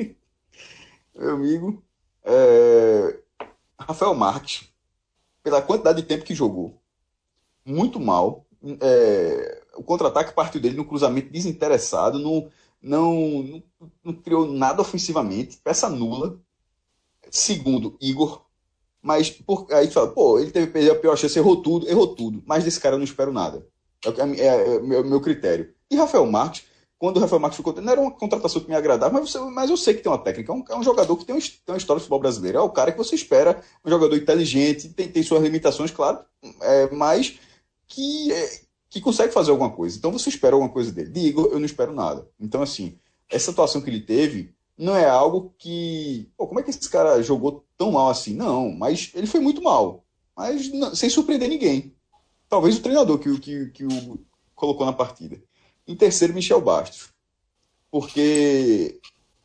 Meu amigo, é, Rafael Marques, pela quantidade de tempo que jogou, muito mal. É, o contra-ataque partiu dele no cruzamento desinteressado, não, não, não, não criou nada ofensivamente, peça nula. Segundo, Igor. Mas por, aí tu fala, pô, ele teve perder a pior chance, errou tudo, errou tudo. Mas desse cara eu não espero nada. É, é, é meu, meu critério. E Rafael Marques, quando o Rafael Marques ficou. Não era uma contratação que me agradava, mas, você, mas eu sei que tem uma técnica. É um, é um jogador que tem, um, tem uma história do futebol brasileiro. É o cara que você espera, um jogador inteligente, tem, tem suas limitações, claro, é, mas que, é, que consegue fazer alguma coisa. Então você espera alguma coisa dele. De Igor, eu não espero nada. Então, assim, essa atuação que ele teve não é algo que... Pô, como é que esse cara jogou tão mal assim? Não, mas ele foi muito mal. Mas não, sem surpreender ninguém. Talvez o treinador que, que, que o colocou na partida. Em terceiro, Michel Bastos. Porque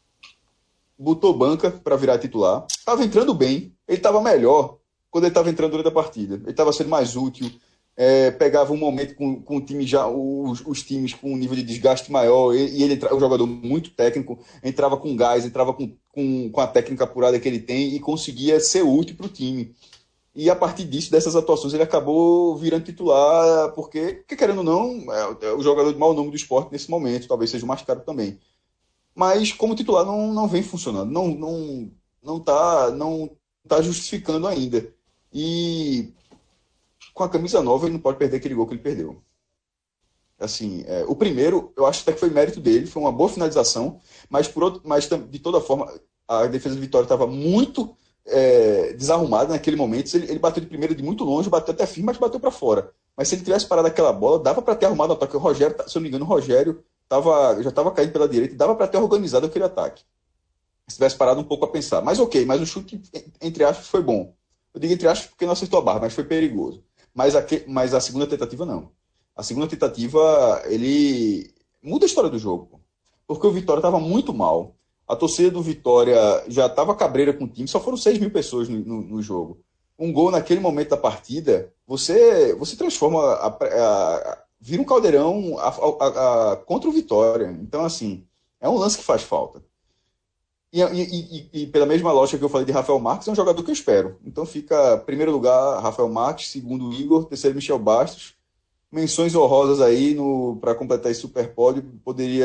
botou banca para virar titular. Estava entrando bem. Ele estava melhor quando ele estava entrando durante a partida. Ele estava sendo mais útil. É, pegava um momento com, com o time já, os, os times com um nível de desgaste maior, e, e ele é um jogador muito técnico, entrava com gás, entrava com, com, com a técnica apurada que ele tem e conseguia ser útil para o time. E a partir disso, dessas atuações, ele acabou virando titular, porque, porque querendo ou não, é, é o jogador de mau nome do esporte nesse momento, talvez seja o mais caro também. Mas como titular não, não vem funcionando, não, não, não tá, não tá justificando ainda. E com a camisa nova, ele não pode perder aquele gol que ele perdeu. Assim, é, o primeiro, eu acho até que foi mérito dele, foi uma boa finalização, mas, por outro, mas de toda forma, a defesa do Vitória estava muito é, desarrumada naquele momento. Ele, ele bateu de primeira de muito longe, bateu até firme, mas bateu para fora. Mas se ele tivesse parado aquela bola, dava para ter arrumado o ataque. O Rogério, se eu não me engano, o Rogério tava, já estava caindo pela direita, dava para ter organizado aquele ataque. Se tivesse parado um pouco a pensar. Mas ok, mas o chute, entre aspas, foi bom. Eu digo entre aspas porque não acertou a barra, mas foi perigoso. Mas a, mas a segunda tentativa, não. A segunda tentativa, ele muda a história do jogo. Porque o Vitória estava muito mal. A torcida do Vitória já estava cabreira com o time. Só foram seis mil pessoas no, no, no jogo. Um gol naquele momento da partida, você, você transforma, a, a, a, vira um caldeirão a, a, a, contra o Vitória. Então, assim, é um lance que faz falta. E, e, e, e pela mesma lógica que eu falei de Rafael Marques, é um jogador que eu espero. Então fica, primeiro lugar, Rafael Marques, segundo, Igor, terceiro, Michel Bastos. menções honrosas aí para completar esse super pódio. Poderia.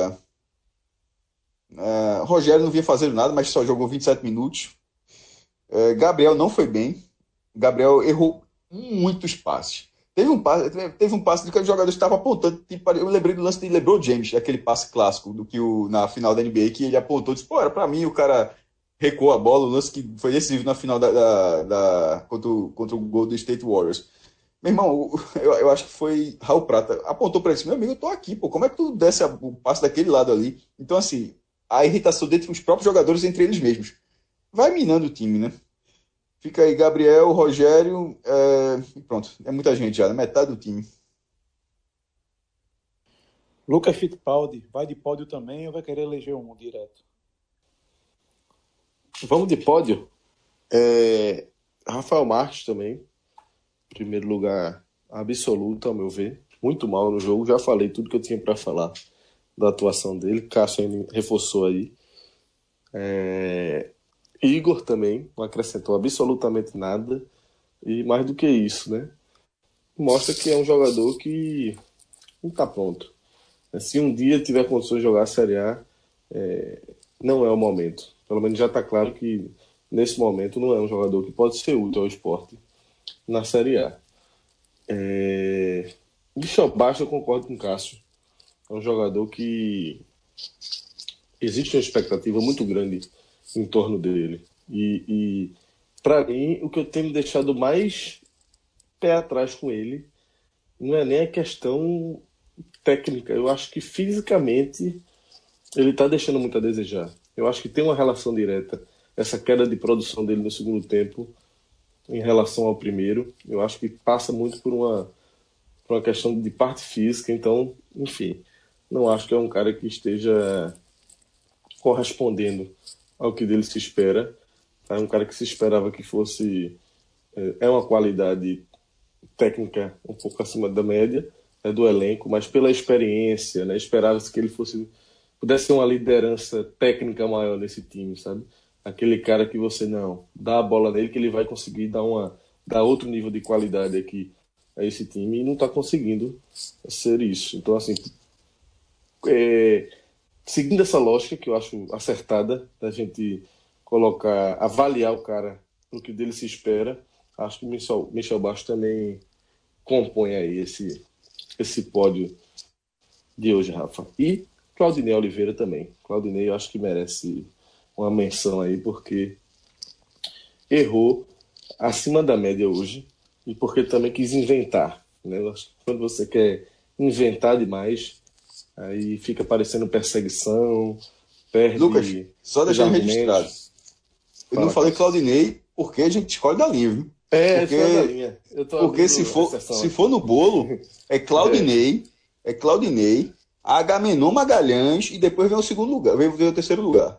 Uh, Rogério não vinha fazendo nada, mas só jogou vinte e sete minutos. Uh, Gabriel não foi bem. Gabriel errou muitos passes. Teve um passe, teve um passe de que o jogador estava apontando. Tipo, eu lembrei do lance de LeBron James, aquele passe clássico do que o, na final da N B A, que ele apontou e disse: pô, era pra mim. O cara recuou a bola, o lance que foi decisivo na final da, da, da, contra, o, contra o Golden State Warriors. Meu irmão, eu, eu acho que foi Raul Prata. Apontou pra ele: meu amigo, eu tô aqui, pô. Como é que tu desce a, o passe daquele lado ali? Então, assim, a irritação dentro dos próprios jogadores entre eles mesmos vai minando o time, né? Fica aí Gabriel, Rogério, é... e pronto. É muita gente já, né? Metade do time. Lucas Fittipaldi, vai de pódio também ou vai querer eleger um direto? Vamos de pódio. É... Rafael Marques também. Primeiro lugar absoluto, ao meu ver. Muito mal no jogo. Já falei tudo que eu tinha para falar da atuação dele. Cássio ainda reforçou aí. É... Igor também não acrescentou absolutamente nada. E mais do que isso, né? Mostra que é um jogador que não está pronto. Se um dia tiver condições de jogar a Série A, é... não é o momento. Pelo menos já está claro que nesse momento não é um jogador que pode ser útil ao esporte na Série A. É... Michel Bastos, eu concordo com o Cássio. É um jogador que existe uma expectativa muito grande em torno dele. E, e para mim, o que eu tenho me deixado mais pé atrás com ele não é nem a questão técnica. Eu acho que fisicamente ele está deixando muito a desejar. Eu acho que tem uma relação direta. Essa queda de produção dele no segundo tempo em relação ao primeiro, eu acho que passa muito por uma, por uma questão de parte física. Então, enfim, não acho que é um cara que esteja correspondendo ao que dele se espera. É um cara que se esperava que fosse... É uma qualidade técnica um pouco acima da média, é do elenco, mas pela experiência, né, esperava-se que ele fosse pudesse ter uma liderança técnica maior nesse time, sabe? Aquele cara que você não dá a bola nele, que ele vai conseguir dar, uma, dar outro nível de qualidade aqui a esse time, e não está conseguindo ser isso. Então, assim, é, seguindo essa lógica, que eu acho acertada, da gente colocar, avaliar o cara no que dele se espera, acho que o Michel, Michel Bastos também compõe aí esse, esse pódio de hoje, Rafa. E Claudinei Oliveira também. Claudinei eu acho que merece uma menção aí, porque errou acima da média hoje e porque também quis inventar, né? Eu acho que quando você quer inventar demais, aí fica parecendo perseguição, perde... Lucas, só deixando registrado. Eu Fala, não falei cara. Claudinei porque a gente escolhe da linha, viu? É, porque escolhe da linha. Eu tô porque se for, se for no bolo, é Claudinei, é, é Claudinei, Agamenon Magalhães e depois vem o segundo lugar, vem, vem o terceiro lugar.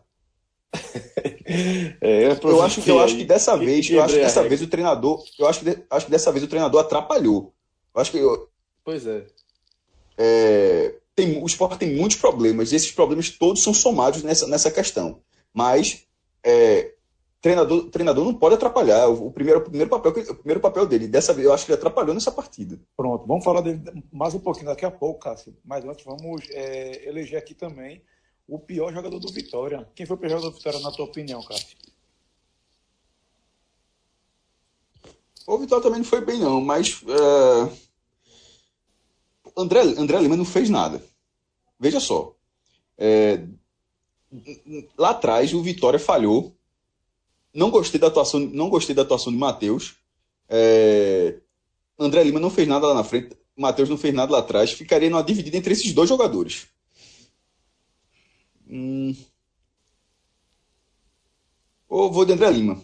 É, eu, eu acho que eu acho que dessa que, vez, que eu acho que dessa regra. vez o treinador, eu acho que de, acho que dessa vez o treinador atrapalhou. Eu acho que eu, Pois é. é tem, o Sport tem muitos problemas e esses problemas todos são somados nessa, nessa questão. Mas é, treinador, treinador não pode atrapalhar. O, o, primeiro, o, primeiro papel, o primeiro papel dele, dessa vez, eu acho que ele atrapalhou nessa partida. Pronto, vamos falar dele mais um pouquinho daqui a pouco, Cássio. Mas antes vamos é, eleger aqui também o pior jogador do Vitória. Quem foi o pior jogador do Vitória, na tua opinião, Cássio? O Vitória também não foi bem, não, mas uh, André, André Lima não fez nada. Veja só. É, lá atrás, o Vitória falhou. Não gostei da atuação, não gostei da atuação de Matheus. É, André Lima não fez nada lá na frente. Matheus não fez nada lá atrás. Ficaria numa dividida entre esses dois jogadores. Hum. Ou vou de André Lima.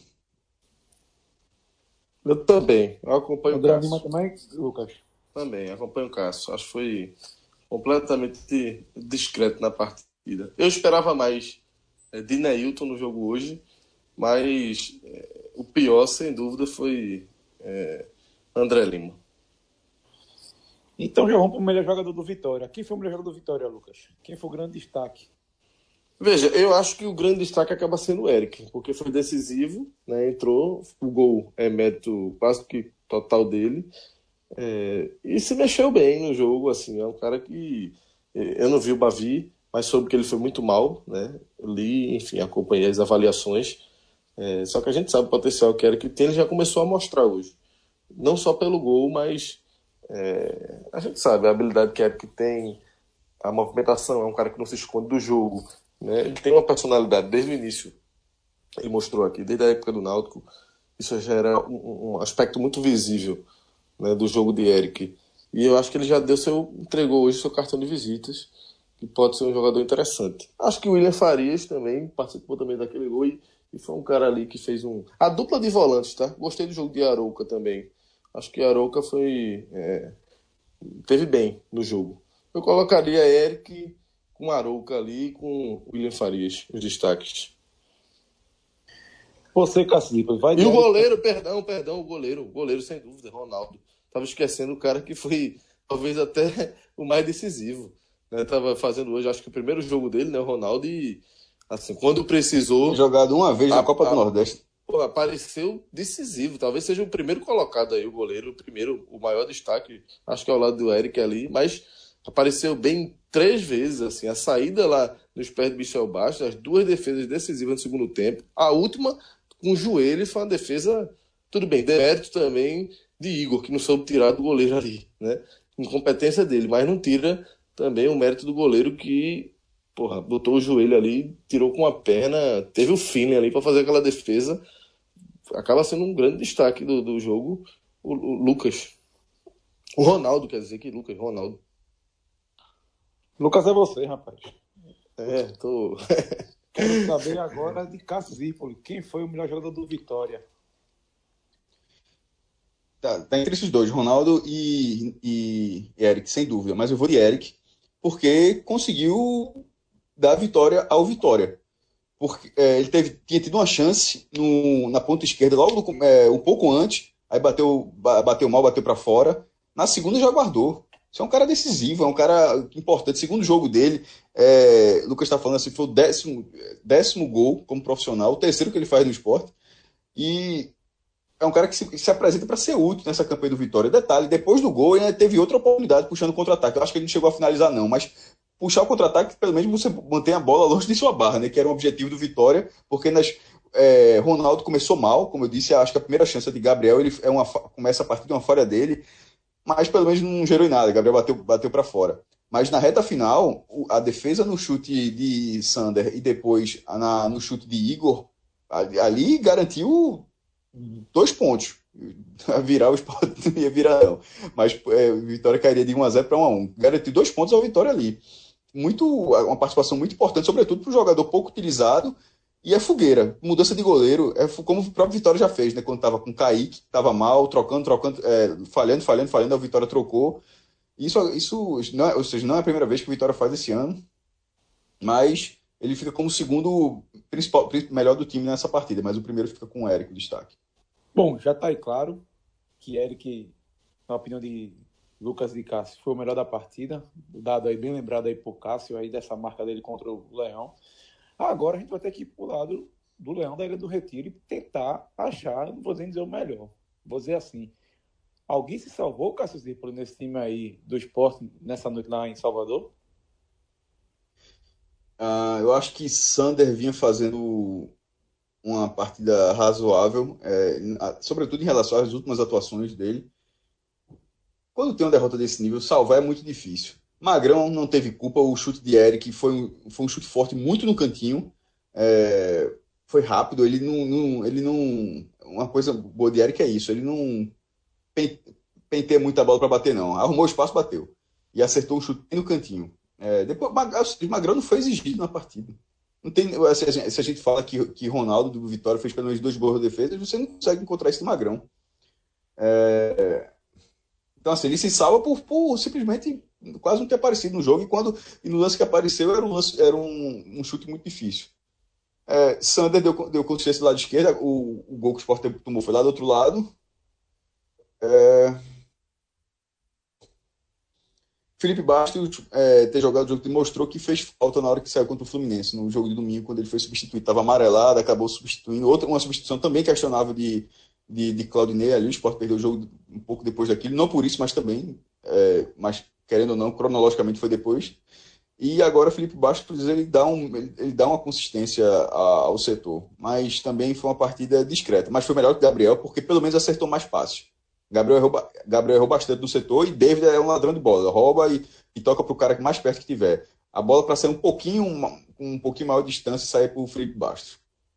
Eu também. Eu acompanho André o Cássio. Lima também, Lucas? Também, acompanho o Cássio. Acho que foi completamente discreto na partida. Eu esperava mais é, de Neilton no jogo hoje, mas é, o pior, sem dúvida, foi é, André Lima. Então já vamos para o melhor jogador do Vitória. Quem foi o melhor jogador do Vitória, Lucas? Quem foi o grande destaque? Veja, eu acho que o grande destaque acaba sendo o Eric, porque foi decisivo, né? Entrou, o gol é mérito quase que total dele. É, e se mexeu bem no jogo, assim, é um cara que eu não vi o Bavi, mas soube que ele foi muito mal, né? Eu li, enfim, acompanhei as avaliações. É, só que a gente sabe o potencial que era que tem, ele já começou a mostrar hoje. Não só pelo gol, mas é, a gente sabe a habilidade que é que tem, a movimentação, é um cara que não se esconde do jogo, né? Ele tem uma personalidade desde o início, ele mostrou aqui, desde a época do Náutico, isso já era um, um aspecto muito visível, né, do jogo de Eric. E eu acho que ele já deu seu, entregou hoje seu cartão de visitas, que pode ser um jogador interessante. Acho que o William Farias também participou também daquele gol e, e foi um cara ali que fez um... A dupla de volantes, tá? Gostei do jogo de Arouca também. Acho que Arouca foi... É, teve bem no jogo. Eu colocaria Eric com Arouca ali e com William Farias, os destaques. Você, Cacipa, vai E de o Eric. goleiro, perdão, perdão, o goleiro, o goleiro sem dúvida, Ronaldo. Tava esquecendo o cara que foi talvez até o mais decisivo. Né? Tava fazendo hoje, acho que o primeiro jogo dele, né, o Ronaldo, e assim, quando precisou, Jogado uma vez a, na Copa do a, Nordeste. pô, apareceu decisivo. Talvez seja o primeiro colocado aí, o goleiro, o primeiro, o maior destaque, acho que é ao lado do Eric ali, mas apareceu bem três vezes, assim, a saída lá nos pés de Michel Bastos, as duas defesas decisivas no segundo tempo, a última com o joelho foi uma defesa, tudo bem, demérito também de Igor, que não soube tirar do goleiro ali, né? Incompetência dele, mas não tira também o mérito do goleiro que, porra, botou o joelho ali, tirou com a perna, teve o feeling ali para fazer aquela defesa. Acaba sendo um grande destaque do, do jogo, o, o Lucas. O Ronaldo, quer dizer, que Lucas, Ronaldo. Lucas, é você, rapaz. É, tô... Quero saber agora de Cássio Zirpoli. Quem foi o melhor jogador do Vitória? Tá, tá entre esses dois, Ronaldo e, e Eric, sem dúvida. Mas eu vou de Eric, porque conseguiu dar a vitória ao Vitória. Porque é, ele teve, tinha tido uma chance no, na ponta esquerda, logo no, é, um pouco antes, aí bateu, bateu mal, bateu para fora. Na segunda já guardou. Isso é um cara decisivo, é um cara importante. Segundo jogo dele, é, Lucas está falando assim, foi o décimo, décimo gol como profissional, o terceiro que ele faz no esporte. E é um cara que se, que se apresenta para ser útil nessa campanha do Vitória. Detalhe, depois do gol, ele teve outra oportunidade puxando o contra-ataque. Eu acho que ele não chegou a finalizar, não, mas puxar o contra-ataque, pelo menos você mantém a bola longe de sua barra, né? Que era um objetivo do Vitória, porque nas, é, Ronaldo começou mal, como eu disse, acho que a primeira chance é de Gabriel, ele é uma, começa a partir de uma falha dele, mas pelo menos não gerou em nada. Gabriel bateu, bateu para fora. Mas na reta final, a defesa no chute de Sander e depois na, no chute de Igor, ali, ali garantiu dois pontos. Virar o Sport não ia virar, não. Mas é, Vitória cairia de um a zero para um a um. Garantiu dois pontos ao Vitória ali. Muito, uma participação muito importante, sobretudo para o jogador pouco utilizado. E é fogueira, mudança de goleiro, é como o próprio Vitória já fez, né? Quando estava com o Kaique, estava mal, trocando, trocando, é, falhando, falhando, falhando, a Vitória trocou. Isso, isso não é, ou seja, não é a primeira vez que o Vitória faz esse ano, mas ele fica como o segundo principal, melhor do time nessa partida, mas o primeiro fica com o Érico, destaque. Bom, já está aí claro que Eric, na opinião de Lucas e Cássio, foi o melhor da partida, dado aí, bem lembrado aí por Cássio, aí dessa marca dele contra o Leão. Agora a gente vai ter que ir pro lado do Leão da Ilha do Retiro e tentar achar, não vou nem dizer o melhor, vou dizer assim, alguém se salvou, Cássio Zirpoli, nesse time aí do Sport, nessa noite lá em Salvador? Uh, eu acho que Sander vinha fazendo uma partida razoável, é, sobretudo em relação às últimas atuações dele. Quando tem uma derrota desse nível, salvar é muito difícil. Magrão não teve culpa, o chute de Eric foi um, foi um chute forte muito no cantinho, é, foi rápido, ele não, não, ele não... Uma coisa boa de Eric é isso, ele não penteia muita bola para bater, não. Arrumou o espaço, bateu. E acertou o chute no cantinho. É, depois, Magrão não foi exigido na partida. Não tem, se, a gente, se a gente fala que, que Ronaldo do Vitória fez pelo menos dois gols de defesa, você não consegue encontrar isso no Magrão. É, então, assim, ele se salva por, por simplesmente quase não ter aparecido no jogo, e, quando, e no lance que apareceu era um, lance, era um, um chute muito difícil. É, Sander deu, deu consciência do lado esquerdo, o, o gol que o Sport tomou foi lá do outro lado. É, Felipe Bastos é, ter jogado o jogo mostrou que fez falta na hora que saiu contra o Fluminense, no jogo de domingo, quando ele foi substituído. Estava amarelado, acabou substituindo. Outra, uma substituição também questionável de, de, de Claudinei ali, o Sport perdeu o jogo um pouco depois daquilo, não por isso, mas também, é, mas querendo ou não, cronologicamente foi depois. E agora o Felipe Bastos, ele dá, um, ele, ele dá uma consistência a- ao setor, mas também foi uma partida discreta, mas foi melhor que o Gabriel, porque pelo menos acertou mais passes. Gabriel errou, ba- Gabriel errou bastante no setor e David é um ladrão de bola, rouba e, e toca para o cara que mais perto que tiver. A bola para sair um pouquinho, uma- um pouquinho maior de distância e sair para o Felipe Bastos.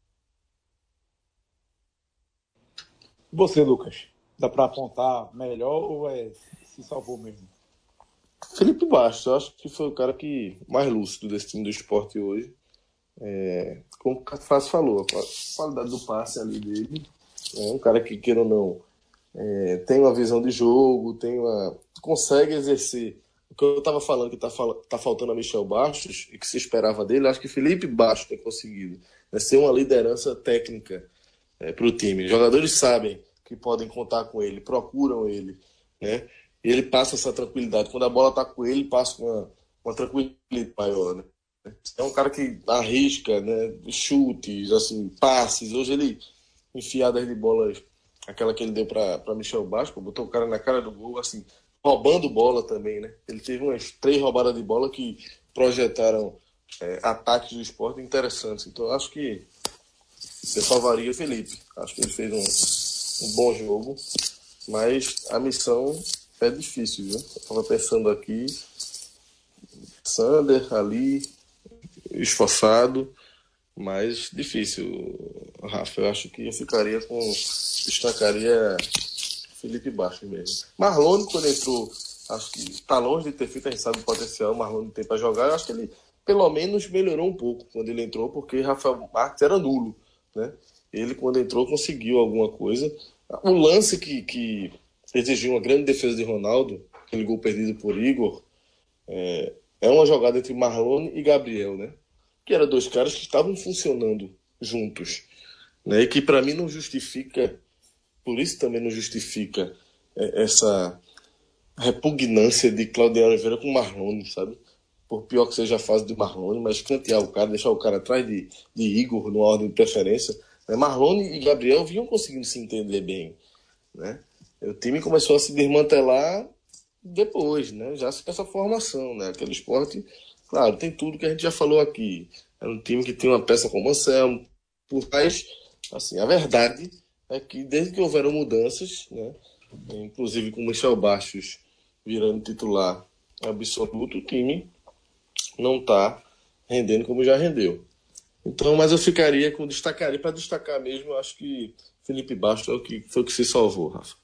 E você, Lucas? Dá para apontar melhor ou é se salvou mesmo? Felipe Bastos, eu acho que foi o cara que mais lúcido desse time do Sport hoje. É, como o Fácil falou, a qualidade do passe ali dele. É um cara que, queira ou não, é, tem uma visão de jogo, tem uma, consegue exercer. O que eu estava falando que está tá faltando a Michel Bastos e que se esperava dele, acho que Felipe Bastos tem conseguido, né, ser uma liderança técnica é, para o time. Os jogadores sabem que podem contar com ele, procuram ele, né? E ele passa essa tranquilidade. Quando a bola está com ele, passa com uma, uma tranquilidade maior, né? É um cara que arrisca, né? Chutes, assim, passes. Hoje ele enfiadas de bolas, aquela que ele deu para Michel Bastos, botou o cara na cara do gol, assim, roubando bola também, né? Ele teve umas três roubadas de bola que projetaram é, ataques do Sport interessantes. Então, eu acho que eu salvaria o Felipe. Acho que ele fez um, um bom jogo, mas a missão é difícil, viu? Eu tava pensando aqui, Sander ali, esforçado, mas difícil, Rafa. Eu acho que eu ficaria com. Destacaria Felipe Bastos mesmo. Marlone, quando entrou, acho que está longe de ter feito, a gente sabe o potencial o Marlone tem para jogar. Eu acho que ele, pelo menos, melhorou um pouco quando ele entrou, porque Rafael Marques era nulo, né? Ele, quando entrou, conseguiu alguma coisa. O lance que, que exigiu uma grande defesa de Ronaldo, aquele gol perdido por Igor, é, é uma jogada entre Marlone e Gabriel, né? Que eram dois caras que estavam funcionando juntos, né? E que para mim não justifica, por isso também não justifica é, essa repugnância de Claudio Oliveira com Marlone, sabe? Por pior que seja a fase de Marlone, mas cantear o cara, deixar o cara atrás de, de Igor numa ordem de preferência, né? Marlone e Gabriel vinham conseguindo se entender bem, né? O time começou a se desmantelar depois, né? Já com essa formação, né? Aquele esporte, claro, tem tudo que a gente já falou aqui. É um time que tem uma peça como o Anselmo, por trás, assim, a verdade é que desde que houveram mudanças, né? Inclusive com o Michel Bastos virando titular absoluto, o time não está rendendo como já rendeu. Então, mas eu ficaria com destacaria para destacar mesmo. Eu acho que Felipe Bastos é o que foi o que se salvou, Rafa.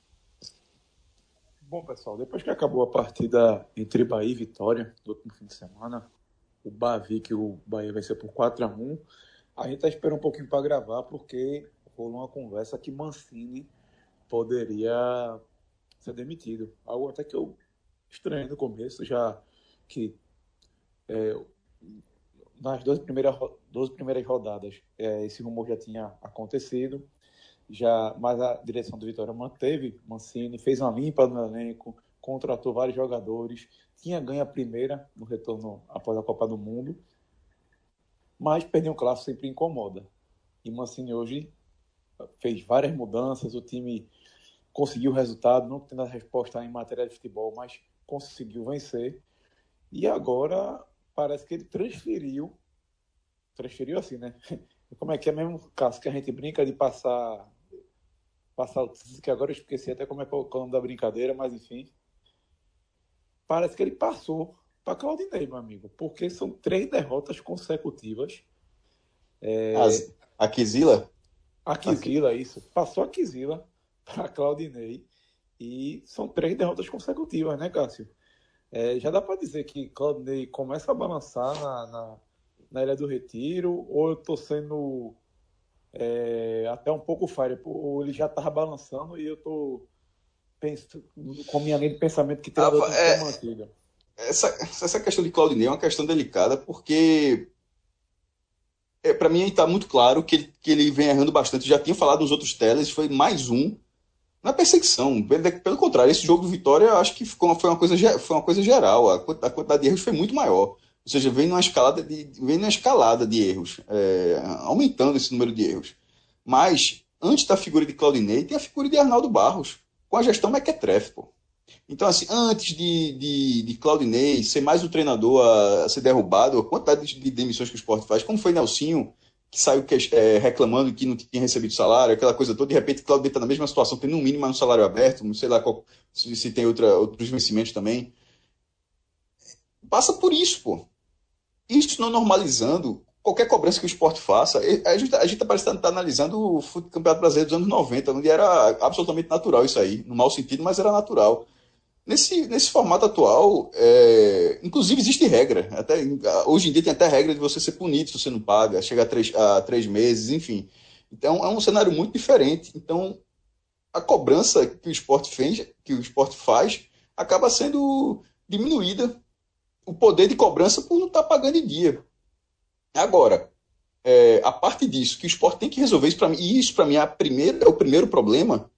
Bom, pessoal, depois que acabou a partida entre Bahia e Vitória do último fim de semana, o Bavi, que o Bahia venceu por quatro a um, a gente está esperando um pouquinho para gravar, porque rolou uma conversa que Mancini poderia ser demitido. Algo até que eu estranhei no começo, já que é, nas duas primeiras, duas primeiras rodadas é, esse rumor já tinha acontecido, já, mas a direção do Vitória manteve Mancini, fez uma limpa no elenco, contratou vários jogadores, tinha ganho a primeira no retorno após a Copa do Mundo, mas perder um clássico sempre incomoda. E Mancini hoje fez várias mudanças, o time conseguiu o resultado, não tendo a resposta em matéria de futebol, mas conseguiu vencer. E agora parece que ele transferiu, transferiu assim, né? Como é que é mesmo o caso que a gente brinca de passar, passar que agora eu esqueci até como é que é o nome da brincadeira, mas enfim. Parece que ele passou para Claudinei, meu amigo, porque são três derrotas consecutivas. É... A Quizila? A Quizila, isso. Passou a Quizila para Claudinei e são três derrotas consecutivas, né, Cássio? É, já dá para dizer que Claudinei começa a balançar na, na, na Ilha do Retiro, ou eu estou sendo é, até um pouco falho, ou ele já estava balançando e eu estou com minha linha de pensamento que treinador tem que ser mantido. Essa, essa questão de Claudinei é uma questão delicada, porque é, para mim está muito claro que ele, que ele vem errando bastante. Já tinha falado nos outros teles, foi mais um na perseguição. Pelo contrário, esse jogo do Vitória, eu acho que ficou, foi, uma coisa, foi uma coisa geral. A quantidade de erros foi muito maior. Ou seja, vem numa escalada de, vem numa escalada de erros, é, aumentando esse número de erros. Mas antes da figura de Claudinei, tem a figura de Arnaldo Barros, com a gestão Mequetrefe, pô. Então, assim, antes de, de, de Claudinei ser mais o treinador a, a ser derrubado, a quantidade de, de demissões que o Sport faz, como foi Nelsinho, que saiu que, é, reclamando que não tinha recebido salário, aquela coisa toda, de repente Claudinei está na mesma situação, tem no mínimo um salário aberto, não sei lá qual, se, se tem outra, outros vencimentos também. Passa por isso, pô. Isso não normalizando qualquer cobrança que o Sport faça. A gente, a gente parece estar tá analisando o Campeonato Brasileiro dos anos noventa, onde era absolutamente natural isso aí, no mau sentido, mas era natural. Nesse, nesse formato atual, é, inclusive existe regra. Até, hoje em dia tem até regra de você ser punido se você não paga, chega a três, a três meses, enfim. Então é um cenário muito diferente. Então a cobrança que o esporte fez, que o esporte faz, acaba sendo diminuída. O poder de cobrança por não estar pagando em dia. Agora, é, a parte disso, que o esporte tem que resolver isso para mim, e isso para mim é, a primeira, é o primeiro problema.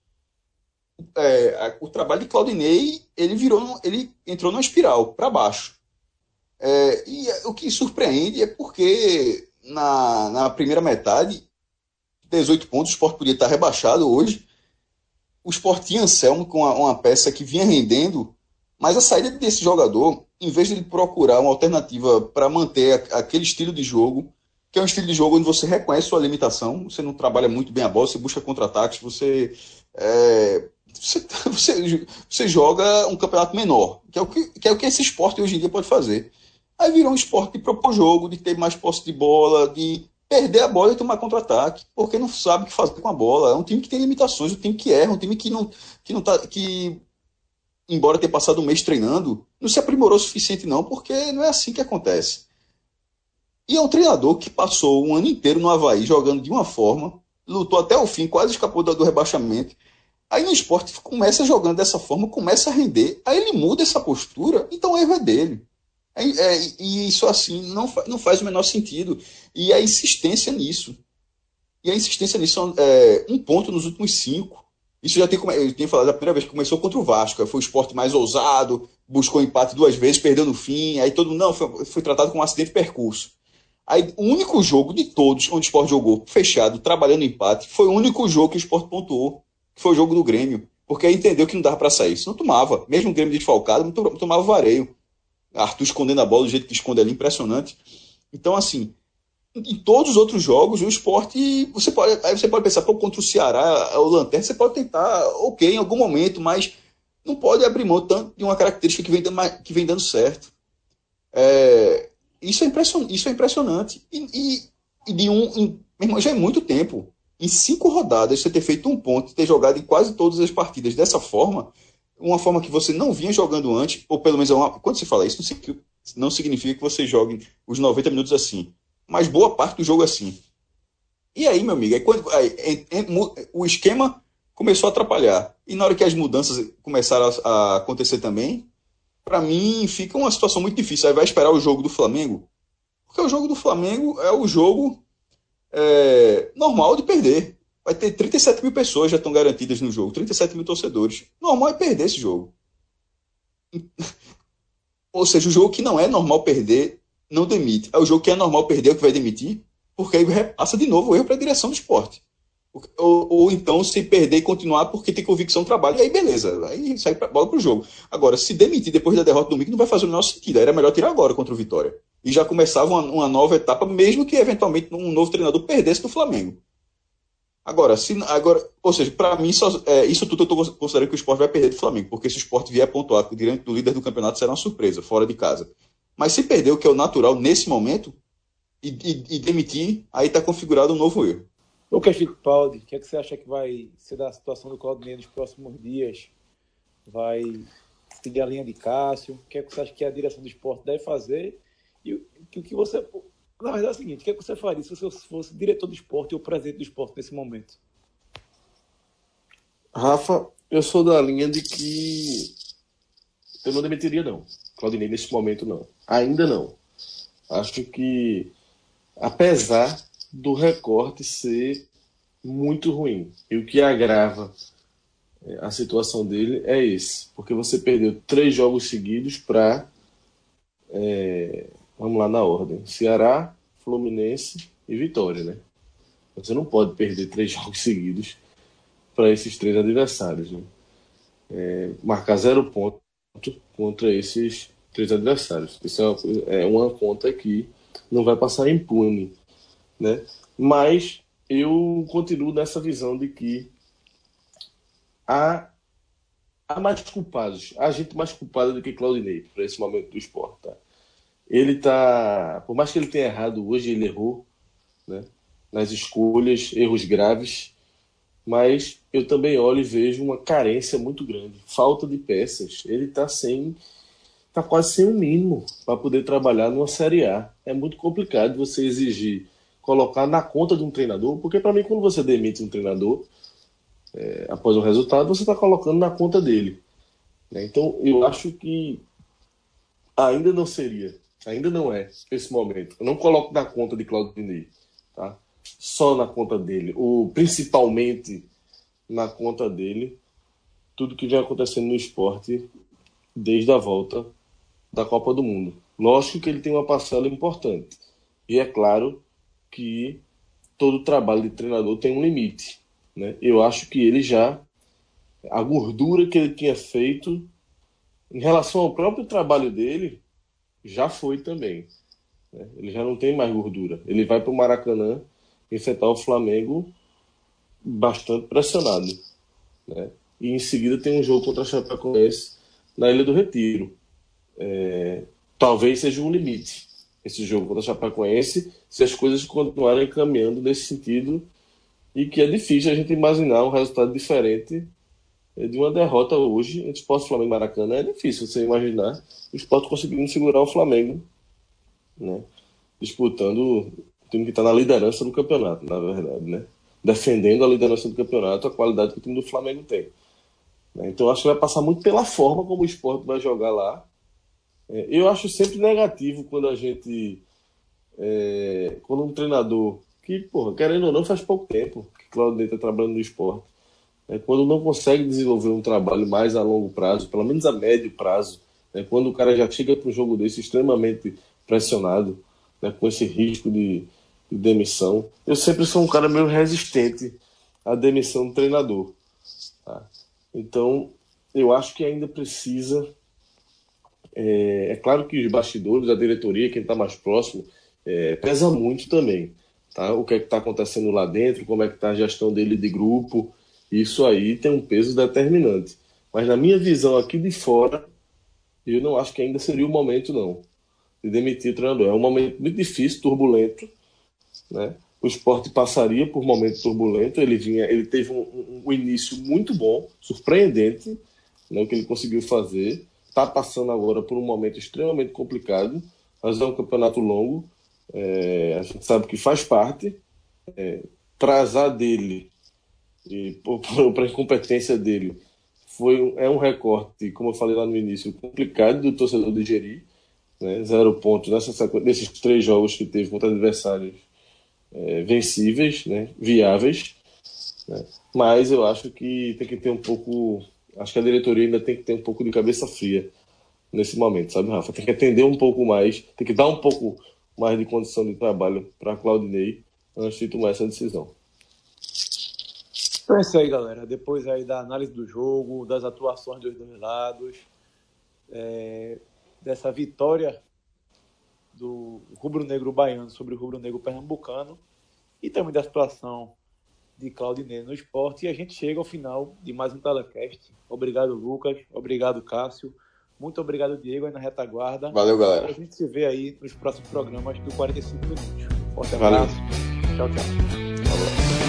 É, a, o trabalho de Claudinei, ele virou, ele entrou numa espiral para baixo. É, e o que surpreende é porque na, na primeira metade, dezoito pontos, o Sport podia estar rebaixado hoje. O Sport tinha Anselmo com uma, uma peça que vinha rendendo, mas a saída desse jogador, em vez de ele procurar uma alternativa para manter a, aquele estilo de jogo, que é um estilo de jogo onde você reconhece sua limitação, você não trabalha muito bem a bola, você busca contra-ataques, você, é, você, você, você joga um campeonato menor, que é, o que, que é o que esse esporte hoje em dia pode fazer. Aí virou um esporte de propor jogo, de ter mais posse de bola, de perder a bola e tomar contra-ataque, porque não sabe o que fazer com a bola. É um time que tem limitações, um time que erra, um time que não, que não tá... Que, embora tenha passado um mês treinando, não se aprimorou o suficiente não, porque não é assim que acontece. E é um treinador que passou um ano inteiro no Avaí jogando de uma forma, lutou até o fim, quase escapou do rebaixamento. Aí no esporte começa jogando dessa forma, começa a render, aí ele muda essa postura, então o erro é dele. É, é, e isso assim não, fa- não faz o menor sentido. E a insistência nisso. E a insistência nisso é um ponto nos últimos cinco. Isso já tem, eu tinha falado da primeira vez que começou contra o Vasco. Foi o esporte mais ousado, buscou empate duas vezes, perdeu no fim. Aí todo mundo, não, foi, foi tratado como um acidente de percurso. Aí o único jogo de todos onde o esporte jogou fechado, trabalhando empate, foi o único jogo que o esporte pontuou, que foi o jogo do Grêmio. Porque aí entendeu que não dava para sair. Se não tomava, mesmo o Grêmio desfalcado, não tomava vareio. Arthur escondendo a bola do jeito que esconde ali, impressionante. Então, assim, em todos os outros jogos, o esporte, você pode, aí você pode pensar, pô, contra o Ceará, o Lanterna, você pode tentar, ok, em algum momento, mas não pode abrir mão tanto de uma característica que vem dando, que vem dando certo. É, isso, é impression, isso é impressionante. E, e, e de um, em, meu irmão, já é muito tempo. Em cinco rodadas, você ter feito um ponto, ter jogado em quase todas as partidas dessa forma, uma forma que você não vinha jogando antes, ou pelo menos é uma, quando você fala isso, não significa que você jogue os noventa minutos assim, mas boa parte do jogo assim. E aí, meu amigo, aí quando, aí, em, em, o esquema começou a atrapalhar, e na hora que as mudanças começaram a, a acontecer também, para mim fica uma situação muito difícil. Aí vai esperar o jogo do Flamengo, porque o jogo do Flamengo é o jogo é, normal de perder. Vai ter trinta e sete mil pessoas já estão garantidas no jogo, trinta e sete mil torcedores. Normal é perder esse jogo. Ou seja, o jogo que não é normal perder, não demite. É o jogo que é normal perder, é o que vai demitir, porque aí repassa de novo o erro para a direção do esporte. Ou, ou então, se perder e continuar porque tem convicção no trabalho, e aí beleza, aí sai pra, bola para o jogo. Agora, se demitir depois da derrota do domingo, não vai fazer o menor sentido. Aí era melhor tirar agora contra o Vitória. E já começava uma, uma nova etapa, mesmo que eventualmente um novo treinador perdesse do Flamengo. Agora, se, agora, ou seja, para mim, só, é, isso tudo eu estou considerando que o Sport vai perder do Flamengo, porque se o Sport vier a pontuar diante do líder do campeonato, será uma surpresa, fora de casa. Mas se perder o que é o natural nesse momento, e, e, e demitir, aí está configurado um novo erro. Lucas Fittipaldi, o que, é que você acha que vai ser da situação do Claudinei nos próximos dias? Vai seguir a linha de Cássio? O que é que você acha que a direção do Sport deve fazer? E o que você... Na verdade é o seguinte, o que, é que você faria se você fosse diretor do esporte ou presidente do esporte nesse momento? Rafa, eu sou da linha de que eu não demitiria não. Claudinei nesse momento não. Ainda não. Acho que, apesar do recorte ser muito ruim, e o que agrava a situação dele é esse, porque você perdeu três jogos seguidos para... É, vamos lá na ordem. Ceará, Fluminense e Vitória, né? Você não pode perder três jogos seguidos para esses três adversários, né? É, marcar zero ponto contra esses três adversários. Isso é uma, coisa- é uma conta que não vai passar impune, né? Mas eu continuo nessa visão de que há, há mais culpados, há gente mais culpada do que Claudinei para esse momento do esporte, tá? Ele tá, por mais que ele tenha errado hoje, ele errou, né, nas escolhas, erros graves, mas eu também olho e vejo uma carência muito grande, falta de peças. Ele está sem, tá quase sem o mínimo para poder trabalhar numa Série A. É muito complicado você exigir colocar na conta de um treinador, porque para mim quando você demite um treinador é, após o resultado, você está colocando na conta dele, né? Então eu acho que ainda não seria, ainda não é esse momento. Eu não coloco na conta de Claudinei, tá? Só na conta dele, ou principalmente na conta dele, tudo que vem acontecendo no esporte desde a volta da Copa do Mundo. Lógico que ele tem uma parcela importante. E é claro que todo trabalho de treinador tem um limite, né? Eu acho que ele já, a gordura que ele tinha feito em relação ao próprio trabalho dele, já foi também, né? Ele já não tem mais gordura. Ele vai para o Maracanã enfrentar o Flamengo bastante pressionado, né? E em seguida tem um jogo contra a Chapecoense na Ilha do Retiro. É, talvez seja um limite esse jogo contra a Chapecoense, se as coisas continuarem caminhando nesse sentido, e que é difícil a gente imaginar um resultado diferente de uma derrota hoje entre Sport, Flamengo e Maracanã. É difícil você imaginar o Sport conseguindo segurar o Flamengo, né, disputando o time que está na liderança do campeonato, na verdade, né, defendendo a liderança do campeonato, a qualidade que o time do Flamengo tem, né? Então acho que vai passar muito pela forma como o Sport vai jogar lá. É, eu acho sempre negativo quando a gente é, quando um treinador que, porra, querendo ou não, faz pouco tempo que Claudinei está trabalhando no Sport, é, quando não consegue desenvolver um trabalho mais a longo prazo, pelo menos a médio prazo, né, quando o cara já chega para um jogo desse extremamente pressionado, né, com esse risco de, de demissão. Eu sempre sou um cara meio resistente à demissão do treinador, tá? Então, eu acho que ainda precisa... É, é claro que os bastidores, a diretoria, quem está mais próximo, é, pesa muito também, tá? O que é que está acontecendo lá dentro, como é que está a gestão dele de grupo, isso aí tem um peso determinante. Mas na minha visão aqui de fora, eu não acho que ainda seria o momento, não, de demitir o treinador. É um momento muito difícil, turbulento, né? O Sport passaria por um momento turbulento, ele, vinha, ele teve um, um, um início muito bom, surpreendente, né, o que ele conseguiu fazer. Está passando agora por um momento extremamente complicado, mas é um campeonato longo, é, a gente sabe que faz parte, é, trazar dele, e para a incompetência dele, foi um, é um recorte, como eu falei lá no início, complicado do torcedor digerir, né, zero pontos nessa sequência, nesses três jogos que teve contra adversários é, vencíveis, né, viáveis, né, mas eu acho que tem que ter um pouco... Acho que a diretoria ainda tem que ter um pouco de cabeça fria nesse momento, sabe, Rafa? Tem que atender um pouco mais, tem que dar um pouco mais de condição de trabalho para Claudinei antes de tomar essa decisão. Então é isso aí, galera. Depois aí da análise do jogo, das atuações dos dois lados, é, dessa vitória do rubro-negro baiano sobre o rubro-negro pernambucano e também da situação de Claudinei no esporte, e a gente chega ao final de mais um Telecast. Obrigado, Lucas. Obrigado, Cássio. Muito obrigado, Diego, aí na retaguarda. Valeu, galera. A gente se vê aí nos próximos programas do quarenta e cinco minutos. Forte abraço. Tchau, tchau. Valeu.